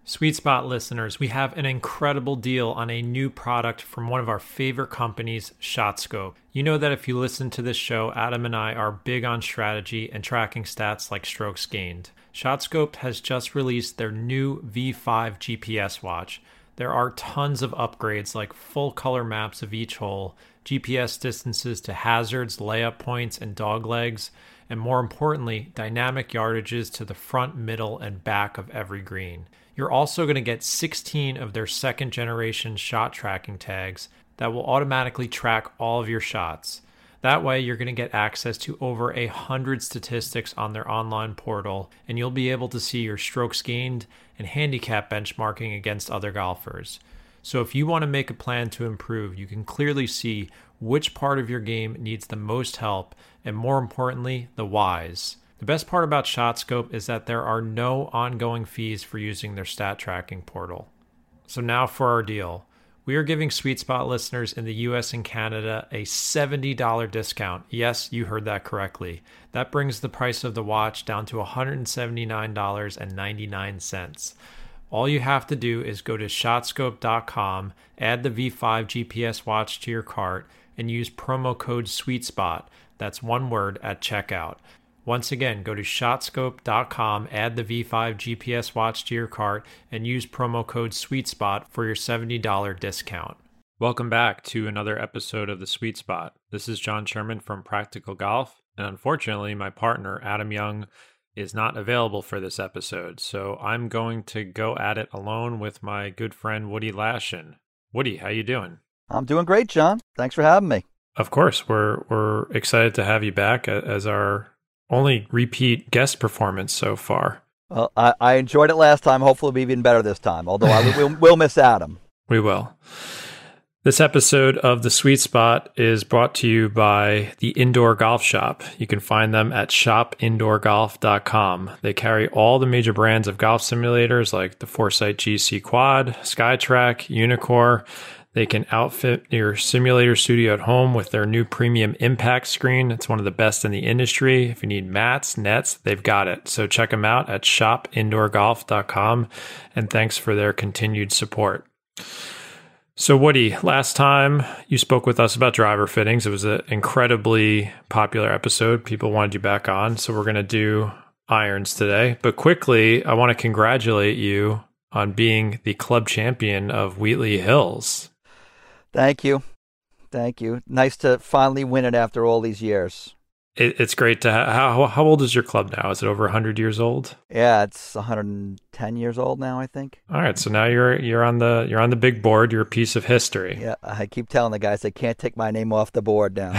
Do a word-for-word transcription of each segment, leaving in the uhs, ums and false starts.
Sweet Spot listeners, we have an incredible deal on a new product from one of our favorite companies, ShotScope. You know that if you listen to this show, Adam and I are big on strategy and tracking stats like strokes gained. ShotScope has just released their new V five G P S watch. There are tons of upgrades like full color maps of each hole, G P S distances to hazards, layup points, and dog legs, and more importantly, dynamic yardages to the front, middle, and back of every green. You're also going to get sixteen of their second generation shot tracking tags that will automatically track all of your shots. That way, you're going to get access to over a hundred statistics on their online portal, and you'll be able to see your strokes gained and handicap benchmarking against other golfers. So if you want to make a plan to improve, you can clearly see which part of your game needs the most help, and more importantly, the whys. The best part about ShotScope is that there are no ongoing fees for using their stat tracking portal. So now for our deal. We are giving Sweet Spot listeners in the U S and Canada a seventy dollars discount. Yes, you heard that correctly. That brings the price of the watch down to one hundred seventy-nine dollars and ninety-nine cents. All you have to do is go to shot scope dot com, add the V five G P S watch to your cart, and use promo code SweetSpot. That's one word at checkout. Once again, go to shot scope dot com, add the V five G P S watch to your cart, and use promo code SweetSpot for your seventy dollars discount. Welcome back to another episode of The Sweet Spot. This is John Sherman from Practical Golf, and unfortunately, my partner, Adam Young, is not available for this episode, so I'm going to go at it alone with my good friend Woody Lashin. Woody, how you doing? I'm doing great, John. Thanks for having me. Of course, we're we're excited to have you back as our only repeat guest performance so far. Well, I, I enjoyed it last time. Hopefully, it'll be even better this time, although I will we'll miss Adam. We will. This episode of The Sweet Spot is brought to you by the Indoor Golf Shop. You can find them at shop indoor golf dot com. They carry all the major brands of golf simulators like the Foresight G C Quad, SkyTrack, Unicore. They can outfit your simulator studio at home with their new premium impact screen. It's one of the best in the industry. If you need mats, nets, they've got it. So check them out at shop indoor golf dot com. And thanks for their continued support. So Woody, last time you spoke with us about driver fittings, it was an incredibly popular episode. People wanted you back on. So we're going to do irons today. But quickly, I want to congratulate you on being the club champion of Wheatley Hills. Thank you. Thank you. Nice to finally win it after all these years. It, it's great to have. How, how old is your club now? Is it over one hundred years old? Yeah, it's one hundred ten years old now, I think. All right, so now you're you're on the you're on the big board. You're a piece of history. Yeah, I keep telling the guys they can't take my name off the board now.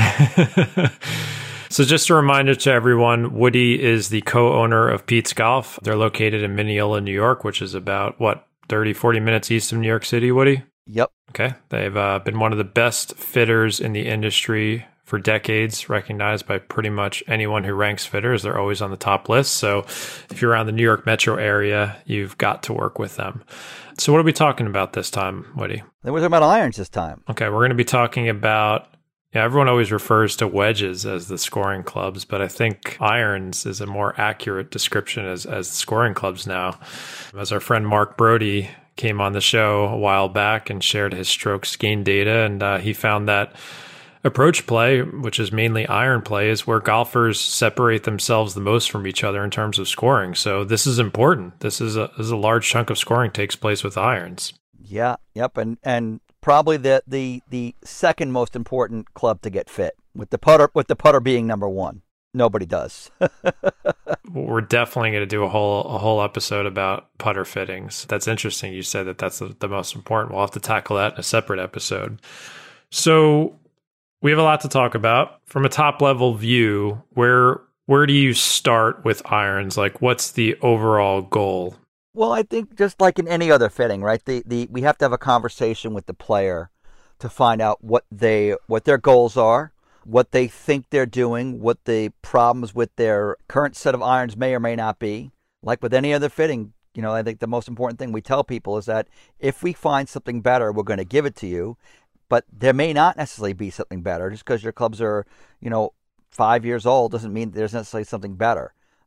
So just a reminder to everyone, Woody is the co-owner of Pete's Golf. They're located in Mineola, New York, which is about, what, thirty, forty minutes east of New York City, Woody? Yep. Okay. They've uh, been one of the best fitters in the industry for decades, recognized by pretty much anyone who ranks fitters. They're always on the top list. So if you're around the New York metro area, you've got to work with them. So what are we talking about this time, Woody? We're talking about irons this time. Okay. We're going to be talking about, yeah, everyone always refers to wedges as the scoring clubs, but I think irons is a more accurate description as, as scoring clubs now. As our friend Mark Brody came on the show a while back and shared his strokes gain data, and uh, he found that approach play, which is mainly iron play, is where golfers separate themselves the most from each other in terms of scoring. So this is important. This is a, this is a large chunk of scoring takes place with irons. Yeah, yep, and and probably the, the the second most important club to get fit, with the putter with the putter being number one. Nobody does. We're definitely going to do a whole a whole episode about putter fittings. That's interesting. You said that that's the, the most important. We'll have to tackle that in a separate episode. So we have a lot to talk about. From a top level view, where where do you start with irons? Like, what's the overall goal? Well, I think just like in any other fitting, right? The the we have to have a conversation with the player to find out what they what their goals are, what they think they're doing, what the problems with their current set of irons may or may not be. Like with any other fitting, you know, I think the most important thing we tell people is that if we find something better, we're going to give it to you. But there may not necessarily be something better. Just because your clubs are, you know, five years old doesn't mean there's necessarily something better.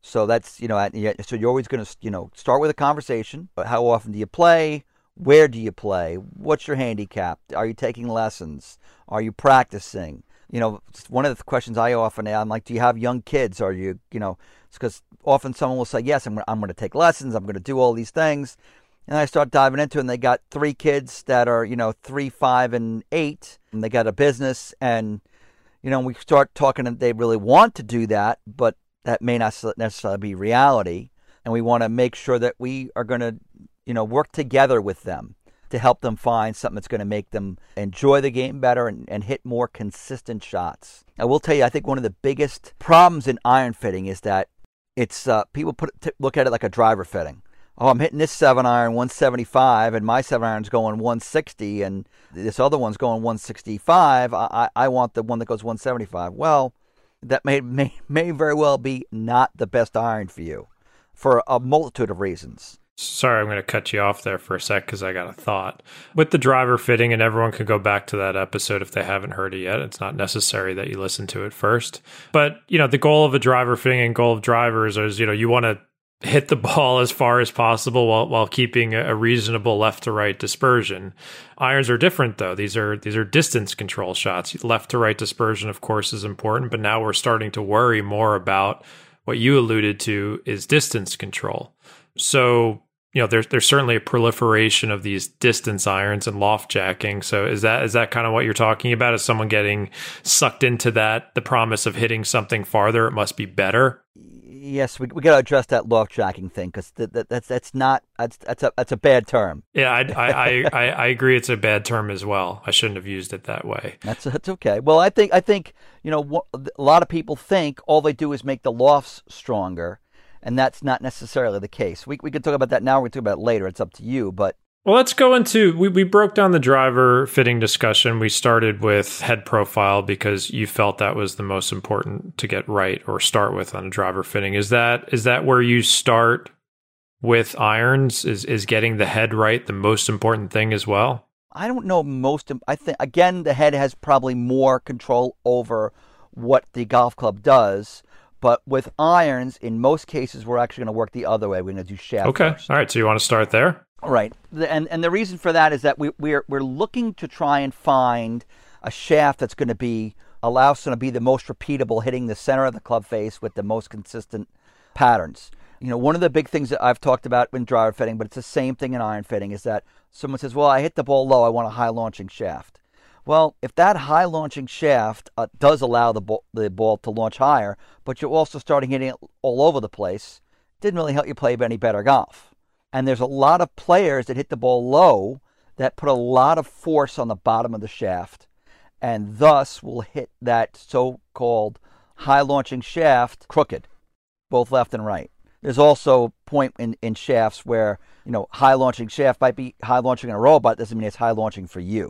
So that's, you know, at- yeah, so you're always going to, you know, start with a conversation. How often do you play? Where do you play? What's your handicap? Are you taking lessons? Are you practicing? You know, one of the questions I often ask, I'm like, do you have young kids? Are you, you know, it's because often someone will say, yes, I'm, I'm going to take lessons. I'm going to do all these things. And I start diving into it, and they got three kids that are, you know, three, five, and eight, and they got a business. And, you know, we start talking, and they really want to do that, but that may not necessarily be reality. And we want to make sure that we are going to, you know, work together with them to help them find something that's going to make them enjoy the game better and, and hit more consistent shots. I will tell you, I think one of the biggest problems in iron fitting is that it's uh, people put t- look at it like a driver fitting. Oh, I'm hitting this seven iron one seventy-five, and my seven iron's going one sixty, and this other one's going one sixty-five. I, I, I want the one that goes one seventy-five. Well, that may, may may very well be not the best iron for you for a multitude of reasons. Sorry, I'm going to cut you off there for a sec because I got a thought. With the driver fitting, and everyone can go back to that episode if they haven't heard it yet. It's not necessary that you listen to it first. But, you know, the goal of a driver fitting and goal of drivers is, you know, you want to hit the ball as far as possible while while keeping a reasonable left to right dispersion. Irons are different though. These are these are distance control shots. Left to right dispersion, of course, is important, but now we're starting to worry more about what you alluded to is distance control. So, you know, there's there's certainly a proliferation of these distance irons and loft jacking. So is that is that kind of what you're talking about? Is someone getting sucked into that, the promise of hitting something farther, it must be better? Yes, we we got to address that loft jacking thing because that, that, that's that's not that's that's a that's a bad term. Yeah, I, I I I agree. It's a bad term as well. I shouldn't have used it that way. That's that's okay. Well, I think I think you know a lot of people think all they do is make the lofts stronger, and that's not necessarily the case. We we could talk about that now. We can talk about it later. It's up to you, but. Well, let's go into, we, we broke down the driver fitting discussion. We started with head profile because you felt that was the most important to get right or start with on a driver fitting. Is that is that where you start with irons? Is is getting the head right the most important thing as well? I don't know most, I think, again, the head has probably more control over what the golf club does. But with irons, in most cases, we're actually going to work the other way. We're going to do shaft Okay. first. All right. So you want to start there? Right. And and the reason for that is that we, we're we're looking to try and find a shaft that's going to be, allow us to be the most repeatable, hitting the center of the club face with the most consistent patterns. You know, one of the big things that I've talked about in driver fitting, but it's the same thing in iron fitting, is that someone says, well, I hit the ball low, I want a high launching shaft. Well, if that high launching shaft uh, does allow the ball, the ball to launch higher, but you're also starting hitting it all over the place, didn't really help you play any better golf. And there's a lot of players that hit the ball low that put a lot of force on the bottom of the shaft and thus will hit that so-called high launching shaft crooked, both left and right. There's also a point in, in shafts where, you know, high launching shaft might be high launching in a row, but it doesn't mean it's high launching for you.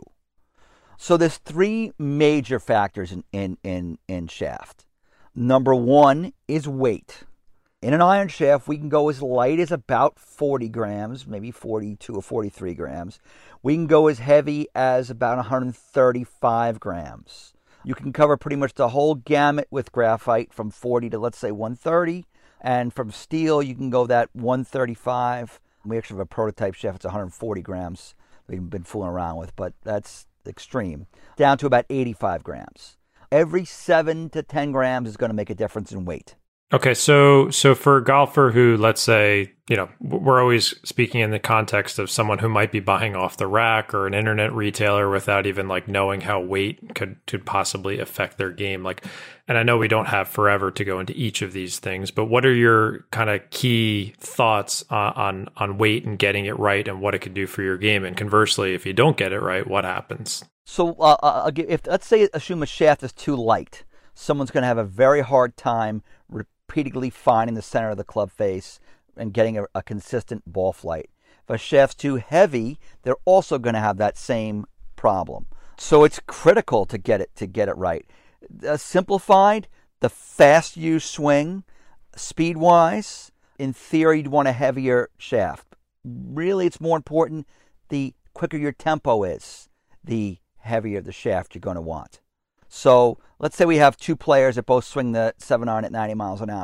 So there's three major factors in, in, in, in shaft. Number one is weight. In an iron shaft, we can go as light as about forty grams, maybe forty-two or forty-three grams. We can go as heavy as about one hundred thirty-five grams. You can cover pretty much the whole gamut with graphite from forty to, let's say, one thirty. And from steel, you can go that one thirty-five. We actually have a prototype shaft that's one hundred forty grams we've been fooling around with, but that's extreme. Down to about eighty-five grams. Every seven to ten grams is going to make a difference in weight. Okay, so so for a golfer who, let's say, you know, we're always speaking in the context of someone who might be buying off the rack or an internet retailer without even like knowing how weight could could possibly affect their game. Like, and I know we don't have forever to go into each of these things, but what are your kind of key thoughts on, on on weight and getting it right and what it could do for your game? And conversely, if you don't get it right, what happens? So uh, I'll give, if let's say assume a shaft is too light, someone's going to have a very hard time repeatedly finding the center of the club face and getting a, a consistent ball flight. If a shaft's too heavy, they're also going to have that same problem. So it's critical to get it to get it right. Uh, simplified, the faster you swing, speed-wise, in theory, you'd want a heavier shaft. Really, it's more important the quicker your tempo is, the heavier the shaft you're going to want. So let's say we have two players that both swing the seven iron at ninety miles an hour.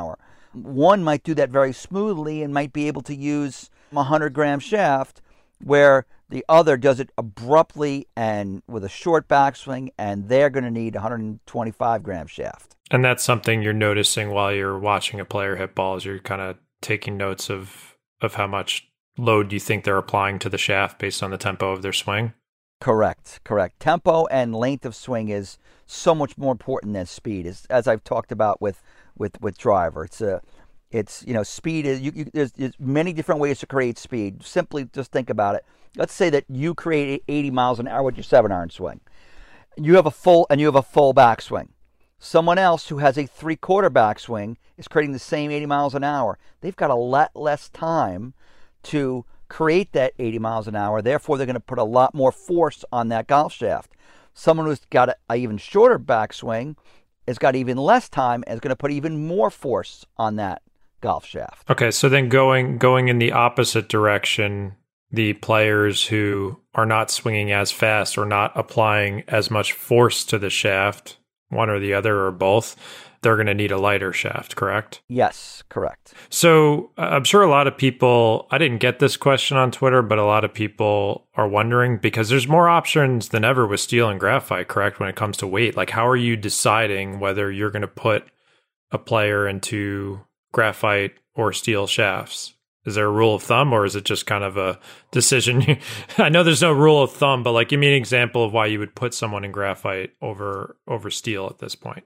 one might do that very smoothly and might be able to use a one hundred gram shaft, where the other does it abruptly and with a short backswing, and they're going to need a one hundred twenty-five gram shaft. And that's something you're noticing while you're watching a player hit balls. You're kind of taking notes of, of how much load you think they're applying to the shaft based on the tempo of their swing? Correct, correct. Tempo and length of swing is so much more important than speed, as, as I've talked about with, with, with driver. It's a, it's you know, speed is you, you, there's, there's many different ways to create speed. Simply just think about it. Let's say that you create eighty miles an hour with your seven iron swing. You have a full and you have a full backswing. Someone else who has a three quarter backswing is creating the same eighty miles an hour. They've got a lot less time to create that eighty miles an hour. Therefore, they're going to put a lot more force on that golf shaft. Someone who's got a, a even shorter backswing has got even less time and is going to put even more force on that golf shaft. Okay, so then going going in the opposite direction, the players who are not swinging as fast or not applying as much force to the shaft, one or the other or both, they're going to need a lighter shaft, correct? Yes, correct. So uh, I'm sure a lot of people, I didn't get this question on Twitter, but a lot of people are wondering, because there's more options than ever with steel and graphite, correct, when it comes to weight. Like, how are you deciding whether you're going to put a player into graphite or steel shafts? Is there a rule of thumb, or is it just kind of a decision? I know there's no rule of thumb, but like, give me an example of why you would put someone in graphite over over steel at this point.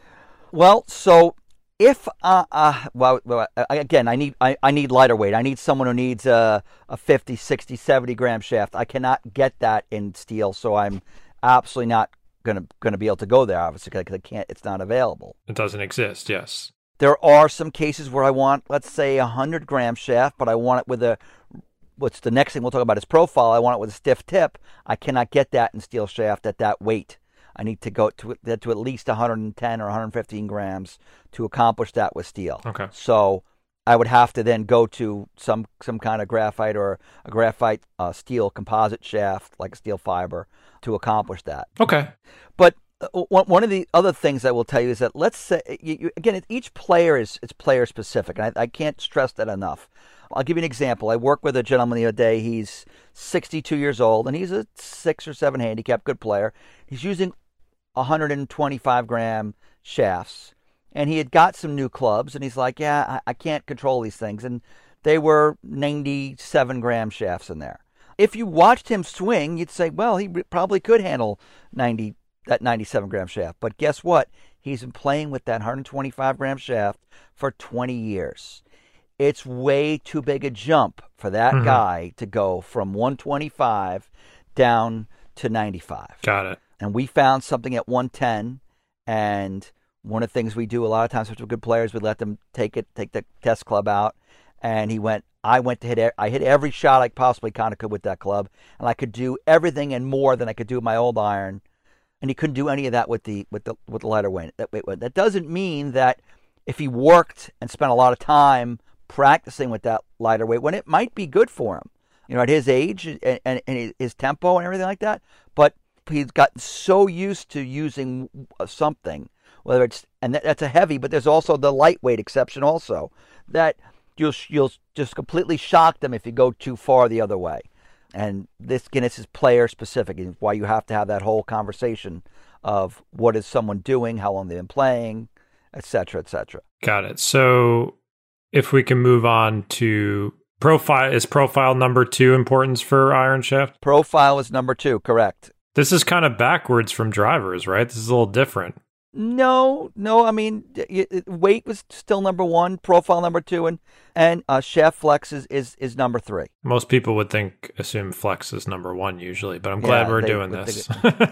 Well, so if uh, uh well, well again, I need I, I need lighter weight. I need someone who needs a a fifty, sixty, seventy gram shaft. I cannot get that in steel, so I'm absolutely not gonna gonna be able to go there. Obviously, because I can't. It's not available. It doesn't exist. Yes. There are some cases where I want, let's say, a one hundred gram shaft, but I want it with a, what's the next thing we'll talk about is profile. I want it with a stiff tip. I cannot get that in steel shaft at that weight. I need to go to, to at least one hundred ten or one hundred fifteen grams to accomplish that with steel. Okay. So I would have to then go to some, some kind of graphite or a graphite uh, steel composite shaft, like a steel fiber, to accomplish that. Okay. But one of the other things I will tell you is that, let's say, you, you, again, each player is, is player specific, and I, I can't stress that enough. I'll give you an example. I worked with a gentleman the other day. He's sixty-two years old, and he's a six or seven handicap, good player. He's using one hundred twenty-five gram shafts, and he had got some new clubs, and he's like, yeah, I, I can't control these things. And they were ninety-seven gram shafts in there. If you watched him swing, you'd say, well, he probably could handle ninety that ninety-seven gram shaft. But guess what? He's been playing with that one hundred twenty-five gram shaft for twenty years. It's way too big a jump for that mm-hmm. guy to go from one twenty-five down to ninety-five. Got it. And we found something at one ten, and one of the things we do a lot of times with good players, we let them take it, take the test club out, and he went, I went to hit, I hit every shot I possibly kind of could with that club, and I could do everything and more than I could do with my old iron. And he couldn't do any of that with the with the with the lighter weight. That, that doesn't mean that if he worked and spent a lot of time practicing with that lighter weight, when it might be good for him, you know, at his age and, and, and his tempo and everything like that. But he's gotten so used to using something, whether it's, and that, that's a heavy, but there's also the lightweight exception also, that you'll you'll just completely shock them if you go too far the other way. And this, again, this is player specific. It's why you have to have that whole conversation of what is someone doing, how long they've been playing, et cetera, et cetera. Got it. So if we can move on to profile, is profile number two importance for iron shaft? Profile is number two, correct. This is kind of backwards from drivers, right? This is a little different. No, no. I mean, weight was still number one, profile number two, and and uh, shaft flex is, is is number three. Most people would think assume flex is number one usually, but I'm glad yeah, we're doing this.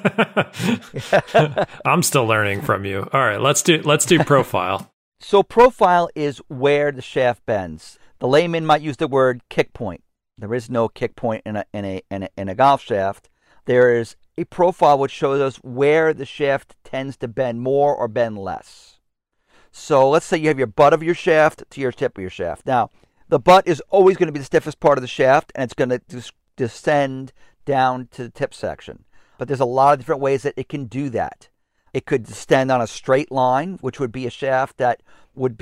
I'm still learning from you. All right, let's do let's do profile. So profile is where the shaft bends. The layman might use the word kick point. There is no kick point in a in a in a, in a golf shaft. There is a profile which shows us where the shaft tends to bend more or bend less. So let's say you have your butt of your shaft to your tip of your shaft. Now, the butt is always going to be the stiffest part of the shaft, and it's going to des- descend down to the tip section. But there's a lot of different ways that it can do that. It could descend on a straight line, which would be a shaft that would be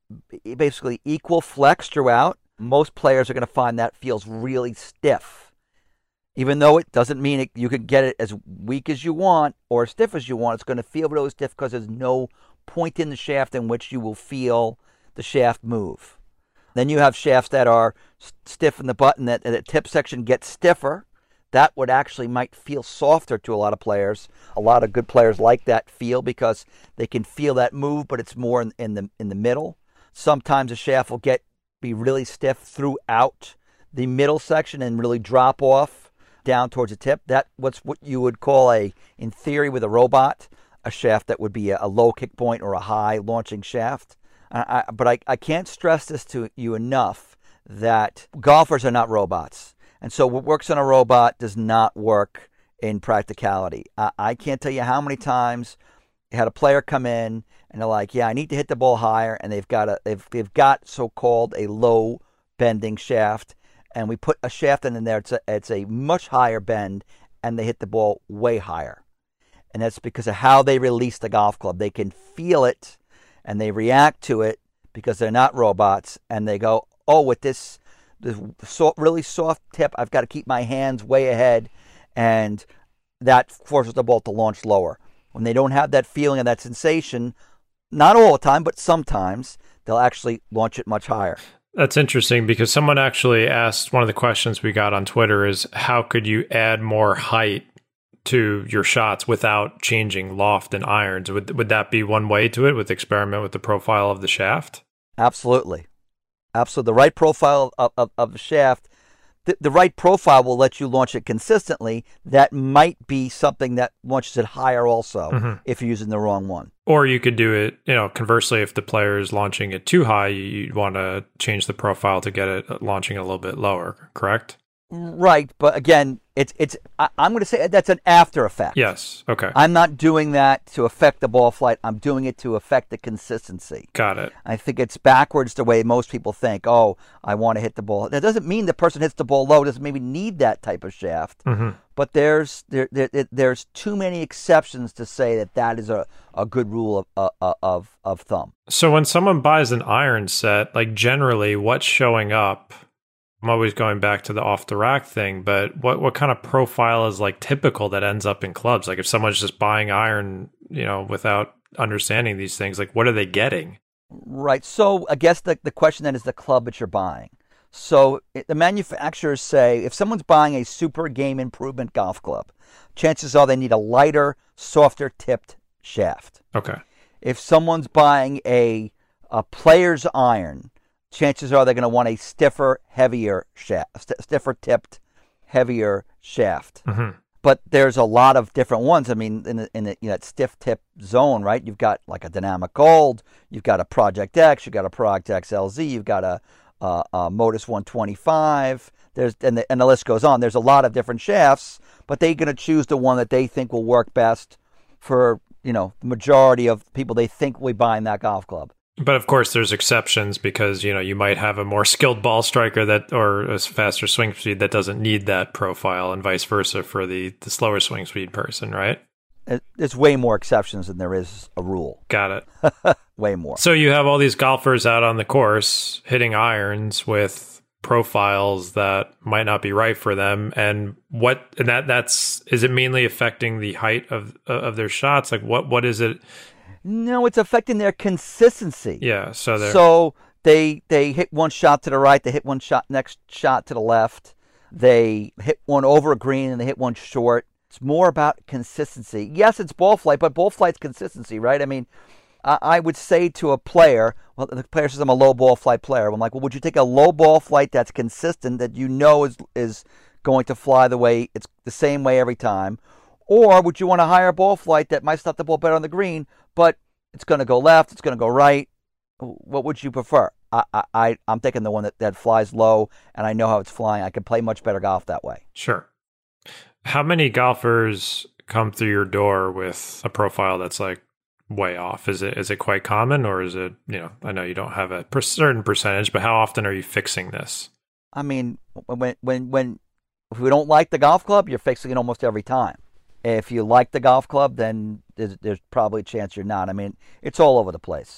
basically equal flex throughout, most players are going to find that feels really stiff. Even though it doesn't mean it, you can get it as weak as you want or as stiff as you want, it's going to feel really stiff because there's no point in the shaft in which you will feel the shaft move. Then you have shafts that are stiff in the butt and that the tip section gets stiffer. That would actually might feel softer to a lot of players. A lot of good players like that feel because they can feel that move, but it's more in, in the in the middle. Sometimes a shaft will get be really stiff throughout the middle section and really drop off down towards the tip. That what's what you would call a, in theory, with a robot, a shaft that would be a, a low kick point or a high launching shaft. I, I, but I, I can't stress this to you enough that golfers are not robots. And so what works on a robot does not work in practicality. I, I can't tell you how many times you had a player come in and they're like, yeah, I need to hit the ball higher, and they've got a they've they've got so-called a low bending shaft, and we put a shaft in there. It's a, it's a much higher bend, and they hit the ball way higher. And that's because of how they release the golf club. They can feel it, and they react to it because they're not robots, and they go, oh, with this, this so, really soft tip, I've got to keep my hands way ahead, and that forces the ball to launch lower. When they don't have that feeling and that sensation, not all the time, but sometimes, they'll actually launch it much higher. That's interesting because someone actually asked, one of the questions we got on Twitter is, how could you add more height to your shots without changing loft and irons? Would would that be one way to it, with experiment with the profile of the shaft? Absolutely. Absolutely. The right profile of, of, of the shaft, the, the right profile will let you launch it consistently. That might be something that launches it higher also, mm-hmm. if you're using the wrong one. Or you could do it, you know, conversely, if the player is launching it too high, you'd want to change the profile to get it launching a little bit lower, correct? Right, but again, it's it's. I, I'm going to say that's an after effect. Yes. Okay. I'm not doing that to affect the ball flight. I'm doing it to affect the consistency. Got it. I think it's backwards the way most people think. Oh, I want to hit the ball. That doesn't mean the person hits the ball low. Doesn't maybe need that type of shaft. Mm-hmm. But there's there, there there's too many exceptions to say that that is a, a good rule of uh, of of thumb. So when someone buys an iron set, like generally, what's showing up? I'm always going back to the off the rack thing, but what, what kind of profile is like typical that ends up in clubs? Like if someone's just buying iron, you know, without understanding these things, like what are they getting? Right. So I guess the, the question then is the club that you're buying. So it, the manufacturers say if someone's buying a super game improvement golf club, chances are they need a lighter, softer tipped shaft. Okay. If someone's buying a a player's iron, chances are they're going to want a stiffer, heavier shaft, st- stiffer tipped, heavier shaft. Mm-hmm. But there's a lot of different ones. I mean, in the, in, the, in that stiff tip zone, right? You've got like a Dynamic Gold, you've got a Project X, you've got a Project X L Z, you've got a, a, a Modus one twenty-five. There's and the, and the list goes on. There's a lot of different shafts, but they're going to choose the one that they think will work best for, you know, the majority of people they think will be buying that golf club. But of course, there's exceptions because, you know, you might have a more skilled ball striker that, or a faster swing speed that doesn't need that profile, and vice versa for the, the slower swing speed person, right? There's way more exceptions than there is a rule. Got it. Way more. So you have all these golfers out on the course hitting irons with profiles that might not be right for them, and what and that that's is it mainly affecting the height of of their shots? Like what what is it? No, it's affecting their consistency. Yeah, so they're... so they they hit one shot to the right, they hit one shot next shot to the left, they hit one over a green, and they hit one short. It's more about consistency. Yes, it's ball flight, but ball flight's consistency, right? I mean, I, I would say to a player, well, the player says I'm a low ball flight player. I'm like, well, would you take a low ball flight that's consistent, that you know is is going to fly the way it's the same way every time? Or would you want a higher ball flight that might stop the ball better on the green, but it's going to go left, it's going to go right? What would you prefer? I, I, I'm taking the one that, that flies low, and I know how it's flying. I can play much better golf that way. Sure. How many golfers come through your door with a profile that's like way off? Is it is it quite common, or is it, you know, I know you don't have a per- certain percentage, but how often are you fixing this? I mean, when when when if we don't like the golf club, you're fixing it almost every time. If you like the golf club, then there's, there's probably a chance you're not. I mean, it's all over the place.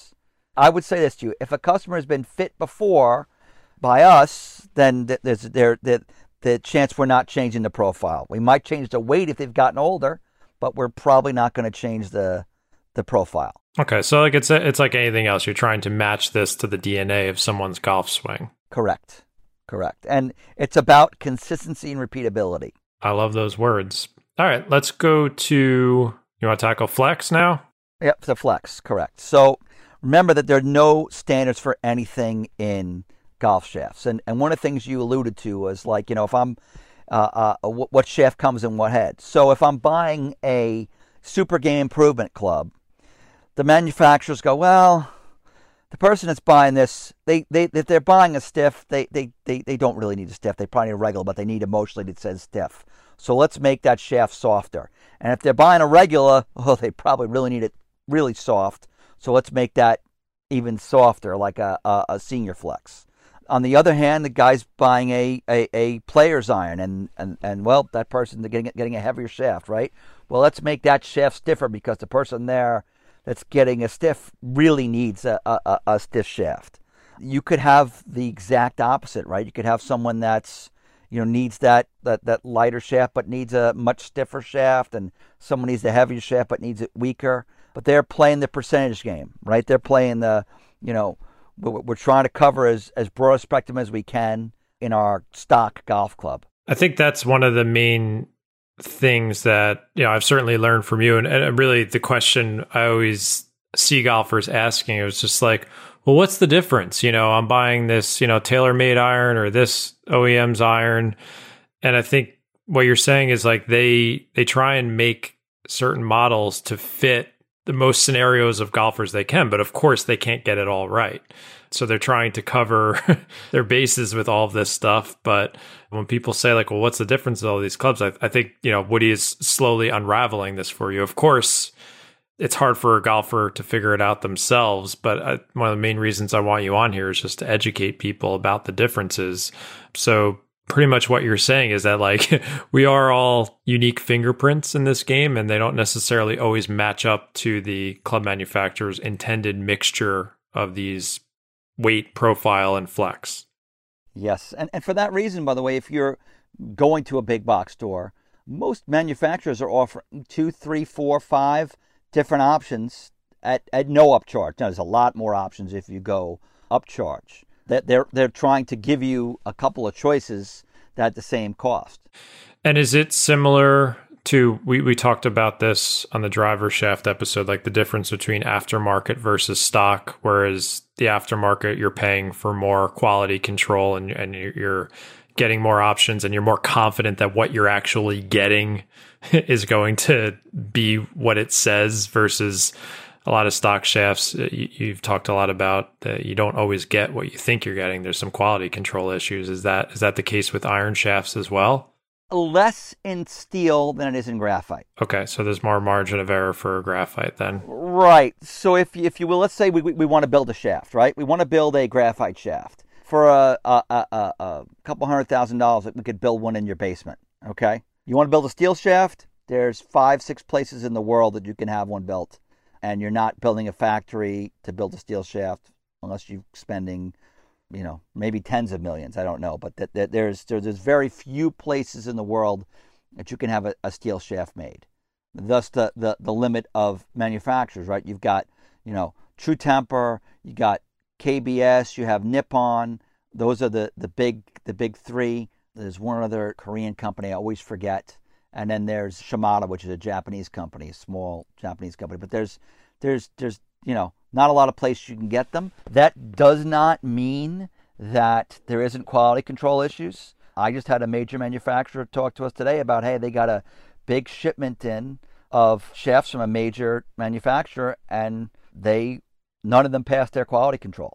I would say this to you. If a customer has been fit before by us, then th- there's there the, the chance we're not changing the profile. We might change the weight if they've gotten older, but we're probably not going to change the the profile. Okay, so like it's it's like anything else. You're trying to match this to the D N A of someone's golf swing. Correct. Correct. And it's about consistency and repeatability. I love those words. All right, let's go to, you want to tackle flex now? Yep, the flex, correct. So remember that there are no standards for anything in golf shafts. And and one of the things you alluded to was like, you know, if I'm, uh, uh, what shaft comes in what head. So if I'm buying a Super Game Improvement club, the manufacturers go, well, the person that's buying this, they, they if they're buying a stiff, they, they, they, they don't really need a stiff. They probably need a regular, but they need emotionally that says stiff. So let's make that shaft softer. And if they're buying a regular, oh, they probably really need it really soft. So let's make that even softer, like a, a, a senior flex. On the other hand, the guy's buying a, a, a player's iron, and, and, and well, that person's getting, getting a heavier shaft, right? Well, let's make that shaft stiffer because the person there that's getting a stiff really needs a, a, a stiff shaft. You could have the exact opposite, right? You could have someone that's, you know, needs that, that, that lighter shaft but needs a much stiffer shaft, and someone needs a heavier shaft but needs it weaker. But they're playing the percentage game, right? They're playing the, you know, we're, we're trying to cover as, as broad a spectrum as we can in our stock golf club. I think that's one of the main things that, you know, I've certainly learned from you. And, and really the question I always see golfers asking is just like, well, what's the difference? You know, I'm buying this, you know, TaylorMade iron or this O E M's iron. And I think what you're saying is like they they try and make certain models to fit the most scenarios of golfers they can, but of course they can't get it all right. So they're trying to cover their bases with all of this stuff. But when people say like, well, what's the difference in all these clubs? I, I think, you know, Woody is slowly unraveling this for you. Of course, it's hard for a golfer to figure it out themselves. But I, one of the main reasons I want you on here is just to educate people about the differences. So pretty much what you're saying is that like we are all unique fingerprints in this game, and they don't necessarily always match up to the club manufacturer's intended mixture of these weight, profile, and flex. Yes. And, and for that reason, by the way, if you're going to a big box store, most manufacturers are offering two, three, four, five different options at, at no upcharge. Now, there's a lot more options if you go upcharge. That they're they're trying to give you a couple of choices at the same cost. And is it similar to, we, we talked about this on the driver shaft episode, like the difference between aftermarket versus stock, whereas the aftermarket, you're paying for more quality control and, and you're getting more options and you're more confident that what you're actually getting is going to be what it says, versus a lot of stock shafts, you, you've talked a lot about that you don't always get what you think you're getting. There's some quality control issues. Is that is that the case with iron shafts as well? Less in steel than it is in graphite. Okay, so there's more margin of error for graphite then. Right. So if if you will, let's say we we, we want to build a shaft, right? We want to build a graphite shaft for a a, a, a, a couple hundred thousand dollars. We could build one in your basement. Okay. You want to build a steel shaft? There's five, six places in the world that you can have one built. And you're not building a factory to build a steel shaft unless you're spending, you know, maybe tens of millions. I don't know. But that, that there's, there's there's very few places in the world that you can have a, a steel shaft made. Thus the, the, the limit of manufacturers, right? You've got, you know, True Temper, you got K B S, you have Nippon. Those are the, the big the big three. There's one other Korean company I always forget. And then there's Shimada, which is a Japanese company, a small Japanese company. But there's, there's, there's, you know, not a lot of places you can get them. That does not mean that there isn't quality control issues. I just had a major manufacturer talk to us today about, hey, they got a big shipment in of shafts from a major manufacturer, and they, none of them passed their quality control.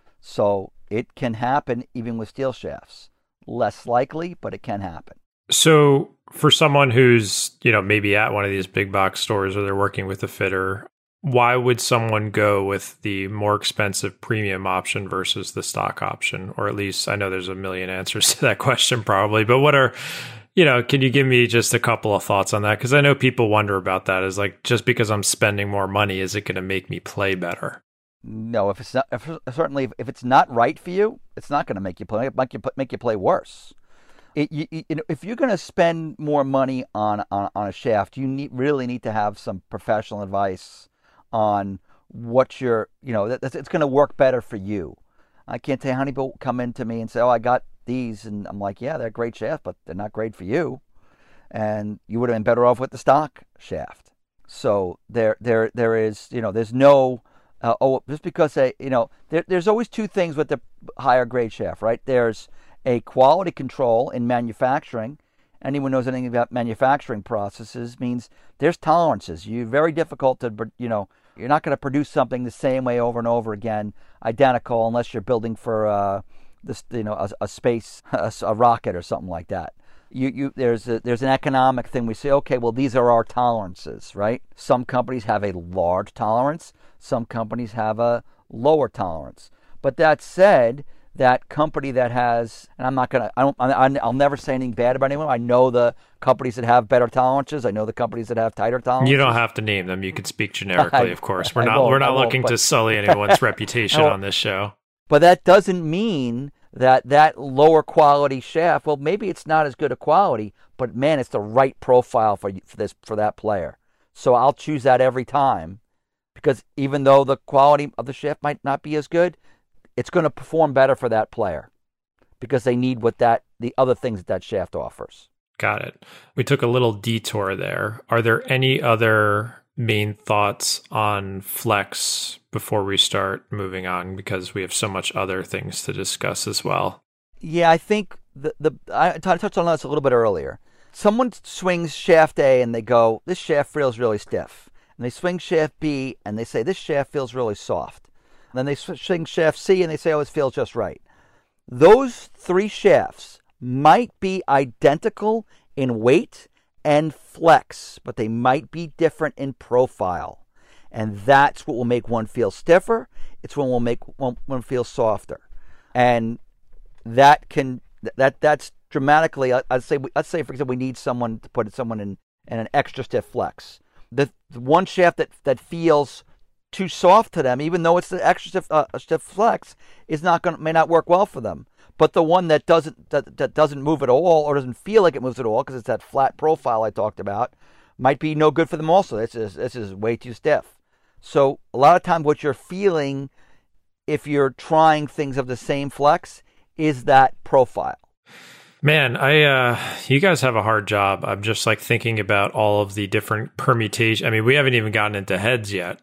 So it can happen even with steel shafts. Less likely, but it can happen. So for someone who's, you know, maybe at one of these big box stores or they're working with a fitter, why would someone go with the more expensive premium option versus the stock option? Or at least, I know there's a million answers to that question probably, but what are, you know, can you give me just a couple of thoughts on that? Because I know people wonder about that. Is like, just because I'm spending more money, is it going to make me play better? No, if it's not, if, certainly if it's not right for you, it's not going to make you play. It might you make you play worse. It, you, you know, if you're going to spend more money on, on, on a shaft, you need really need to have some professional advice on what you're, you know, that, it's going to work better for you. I can't tell you how many people come into me and say, "Oh, I got these," and I'm like, "Yeah, they're great shaft, but they're not great for you, and you would have been better off with the stock shaft." So there, there, there is, you know, there's no, uh, oh, just because they, you know, there, there's always two things with the higher grade shaft, right? There's a quality control in manufacturing. Anyone knows anything about manufacturing processes means there's tolerances. You're very difficult to, you know, you're not going to produce something the same way over and over again, identical, unless you're building for uh, this, you know, a, a space, a, a rocket or something like that. You, you, there's a, there's an economic thing. We say, okay, well, these are our tolerances, right? Some companies have a large tolerance. Some companies have a lower tolerance. But that said, that company that has, and I'm not gonna, I don't, I, I'll never say anything bad about anyone. I know the companies that have better tolerances. I know the companies that have tighter tolerances. You don't have to name them. You could speak generically, I, of course. We're I not, we're not looking but, to sully anyone's reputation on this show. But that doesn't mean that that lower quality shaft, well, maybe it's not as good a quality, but man, it's the right profile for for this for that player. So I'll choose that every time, because even though the quality of the shaft might not be as good, it's going to perform better for that player because they need what that the other things that that shaft offers. Got it. We took a little detour there. Are there any other main thoughts on flex before we start moving on, because we have so much other things to discuss as well? Yeah, I think the the I touched on this a little bit earlier. Someone swings shaft A and they go, "This shaft feels really stiff," and they swing shaft B and they say, "This shaft feels really soft." And then they swing shaft C and they say, "Oh, it feels just right." Those three shafts might be identical in weight and flex, but they might be different in profile. And that's what will make one feel stiffer. It's what will make one, one feel softer. And that can, that that's dramatically, I'd say, let's say, for example, we need someone to put someone in, in an extra stiff flex. The, the one shaft that, that feels too soft to them, even though it's the extra stiff, uh, stiff flex, is not going may not work well for them. But the one that doesn't that, that doesn't move at all, or doesn't feel like it moves at all, because it's that flat profile I talked about, might be no good for them also. This is this is way too stiff. So a lot of times what you're feeling if you're trying things of the same flex is that profile. Man, I uh, you guys have a hard job. I'm just like thinking about all of the different permutations. I mean, we haven't even gotten into heads yet.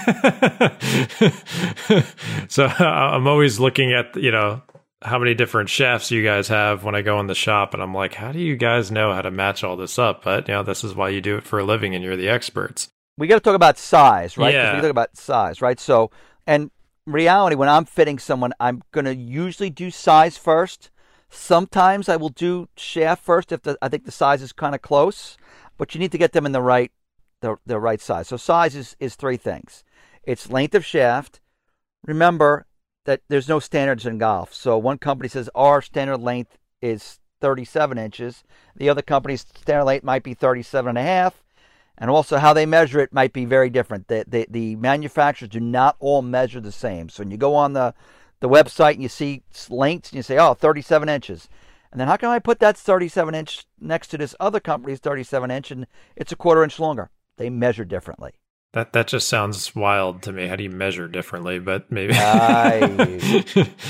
So I'm always looking at, you know, how many different shafts you guys have when I go in the shop, and I'm like, how do you guys know how to match all this up? But, you know, this is why you do it for a living and you're the experts. We got to talk about size, right? Yeah. We talk about size, right? So, and reality, when I'm fitting someone, I'm going to usually do size first. Sometimes I will do shaft first if the, I think the size is kind of close, but you need to get them in the right the, the right size. So size is, is three things. It's length of shaft. Remember that there's no standards in golf. So one company says our standard length is thirty-seven inches. The other company's standard length might be thirty-seven and a half. And also how they measure it might be very different. The, the, the manufacturers do not all measure the same. So when you go on the, the website and you see lengths and you say, oh, thirty-seven inches. And then how can I put that thirty-seven inch next to this other company's thirty-seven inch and it's a quarter inch longer? They measure differently. That that just sounds wild to me. How do you measure differently? But maybe. I,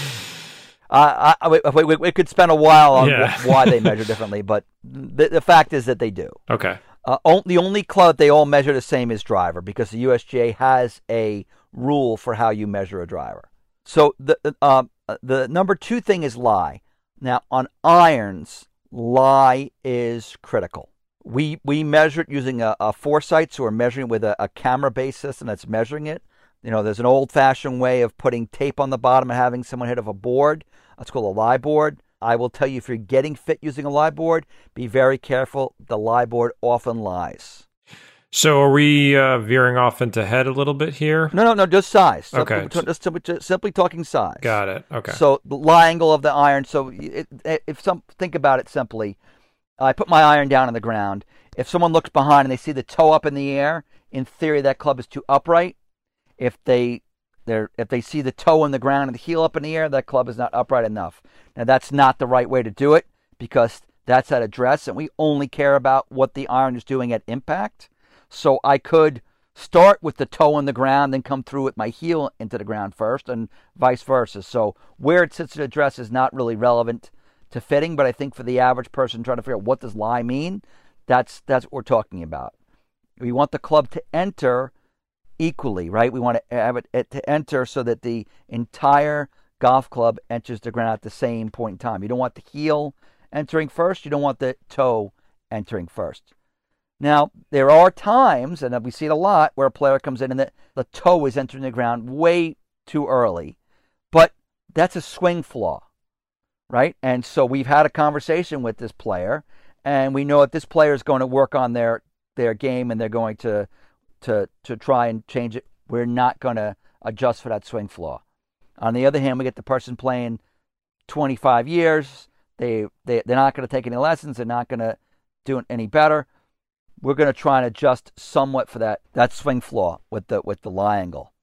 I, I, we, we, we could spend a while on yeah. why they measure differently, but the, the fact is that they do. Okay. Uh, on, the only club they all measure the same is driver, because the U S G A has a rule for how you measure a driver. So the uh, the number two thing is lie. Now on irons, lie is critical. We we measure it using a, a foresight, so we're measuring it with a, a camera-based system that's measuring it. You know, there's an old-fashioned way of putting tape on the bottom and having someone hit of a board. That's called a lie board. I will tell you, if you're getting fit using a lie board, be very careful. The lie board often lies. So are we uh, veering off into head a little bit here? No, no, no, just size. Okay. Simply, just, simply, just simply talking size. Got it. Okay. So the lie angle of the iron. So it, it, if some think about it simply, I put my iron down on the ground. If someone looks behind and they see the toe up in the air, in theory that club is too upright. If they they're if they see the toe in the ground and the heel up in the air, that club is not upright enough. Now that's not the right way to do it because that's at address, and we only care about what the iron is doing at impact. So I could start with the toe in the ground, then come through with my heel into the ground first, and vice versa. So where it sits at address is not really relevant to fitting, but I think for the average person trying to figure out what does lie mean, that's that's what we're talking about. We want the club to enter equally, right? We want to have it to enter so that the entire golf club enters the ground at the same point in time. You don't want the heel entering first. You don't want the toe entering first. Now, there are times, and we see it a lot, where a player comes in and the, the toe is entering the ground way too early. But that's a swing flaw, right? And so we've had a conversation with this player, and we know that this player is going to work on their, their game, and they're going to, to, to try and change it. We're not going to adjust for that swing flaw. On the other hand, we get the person playing twenty-five years. They, they, they're not going to take any lessons. They're not going to do it any better. We're going to try and adjust somewhat for that that swing flaw with the with the lie angle.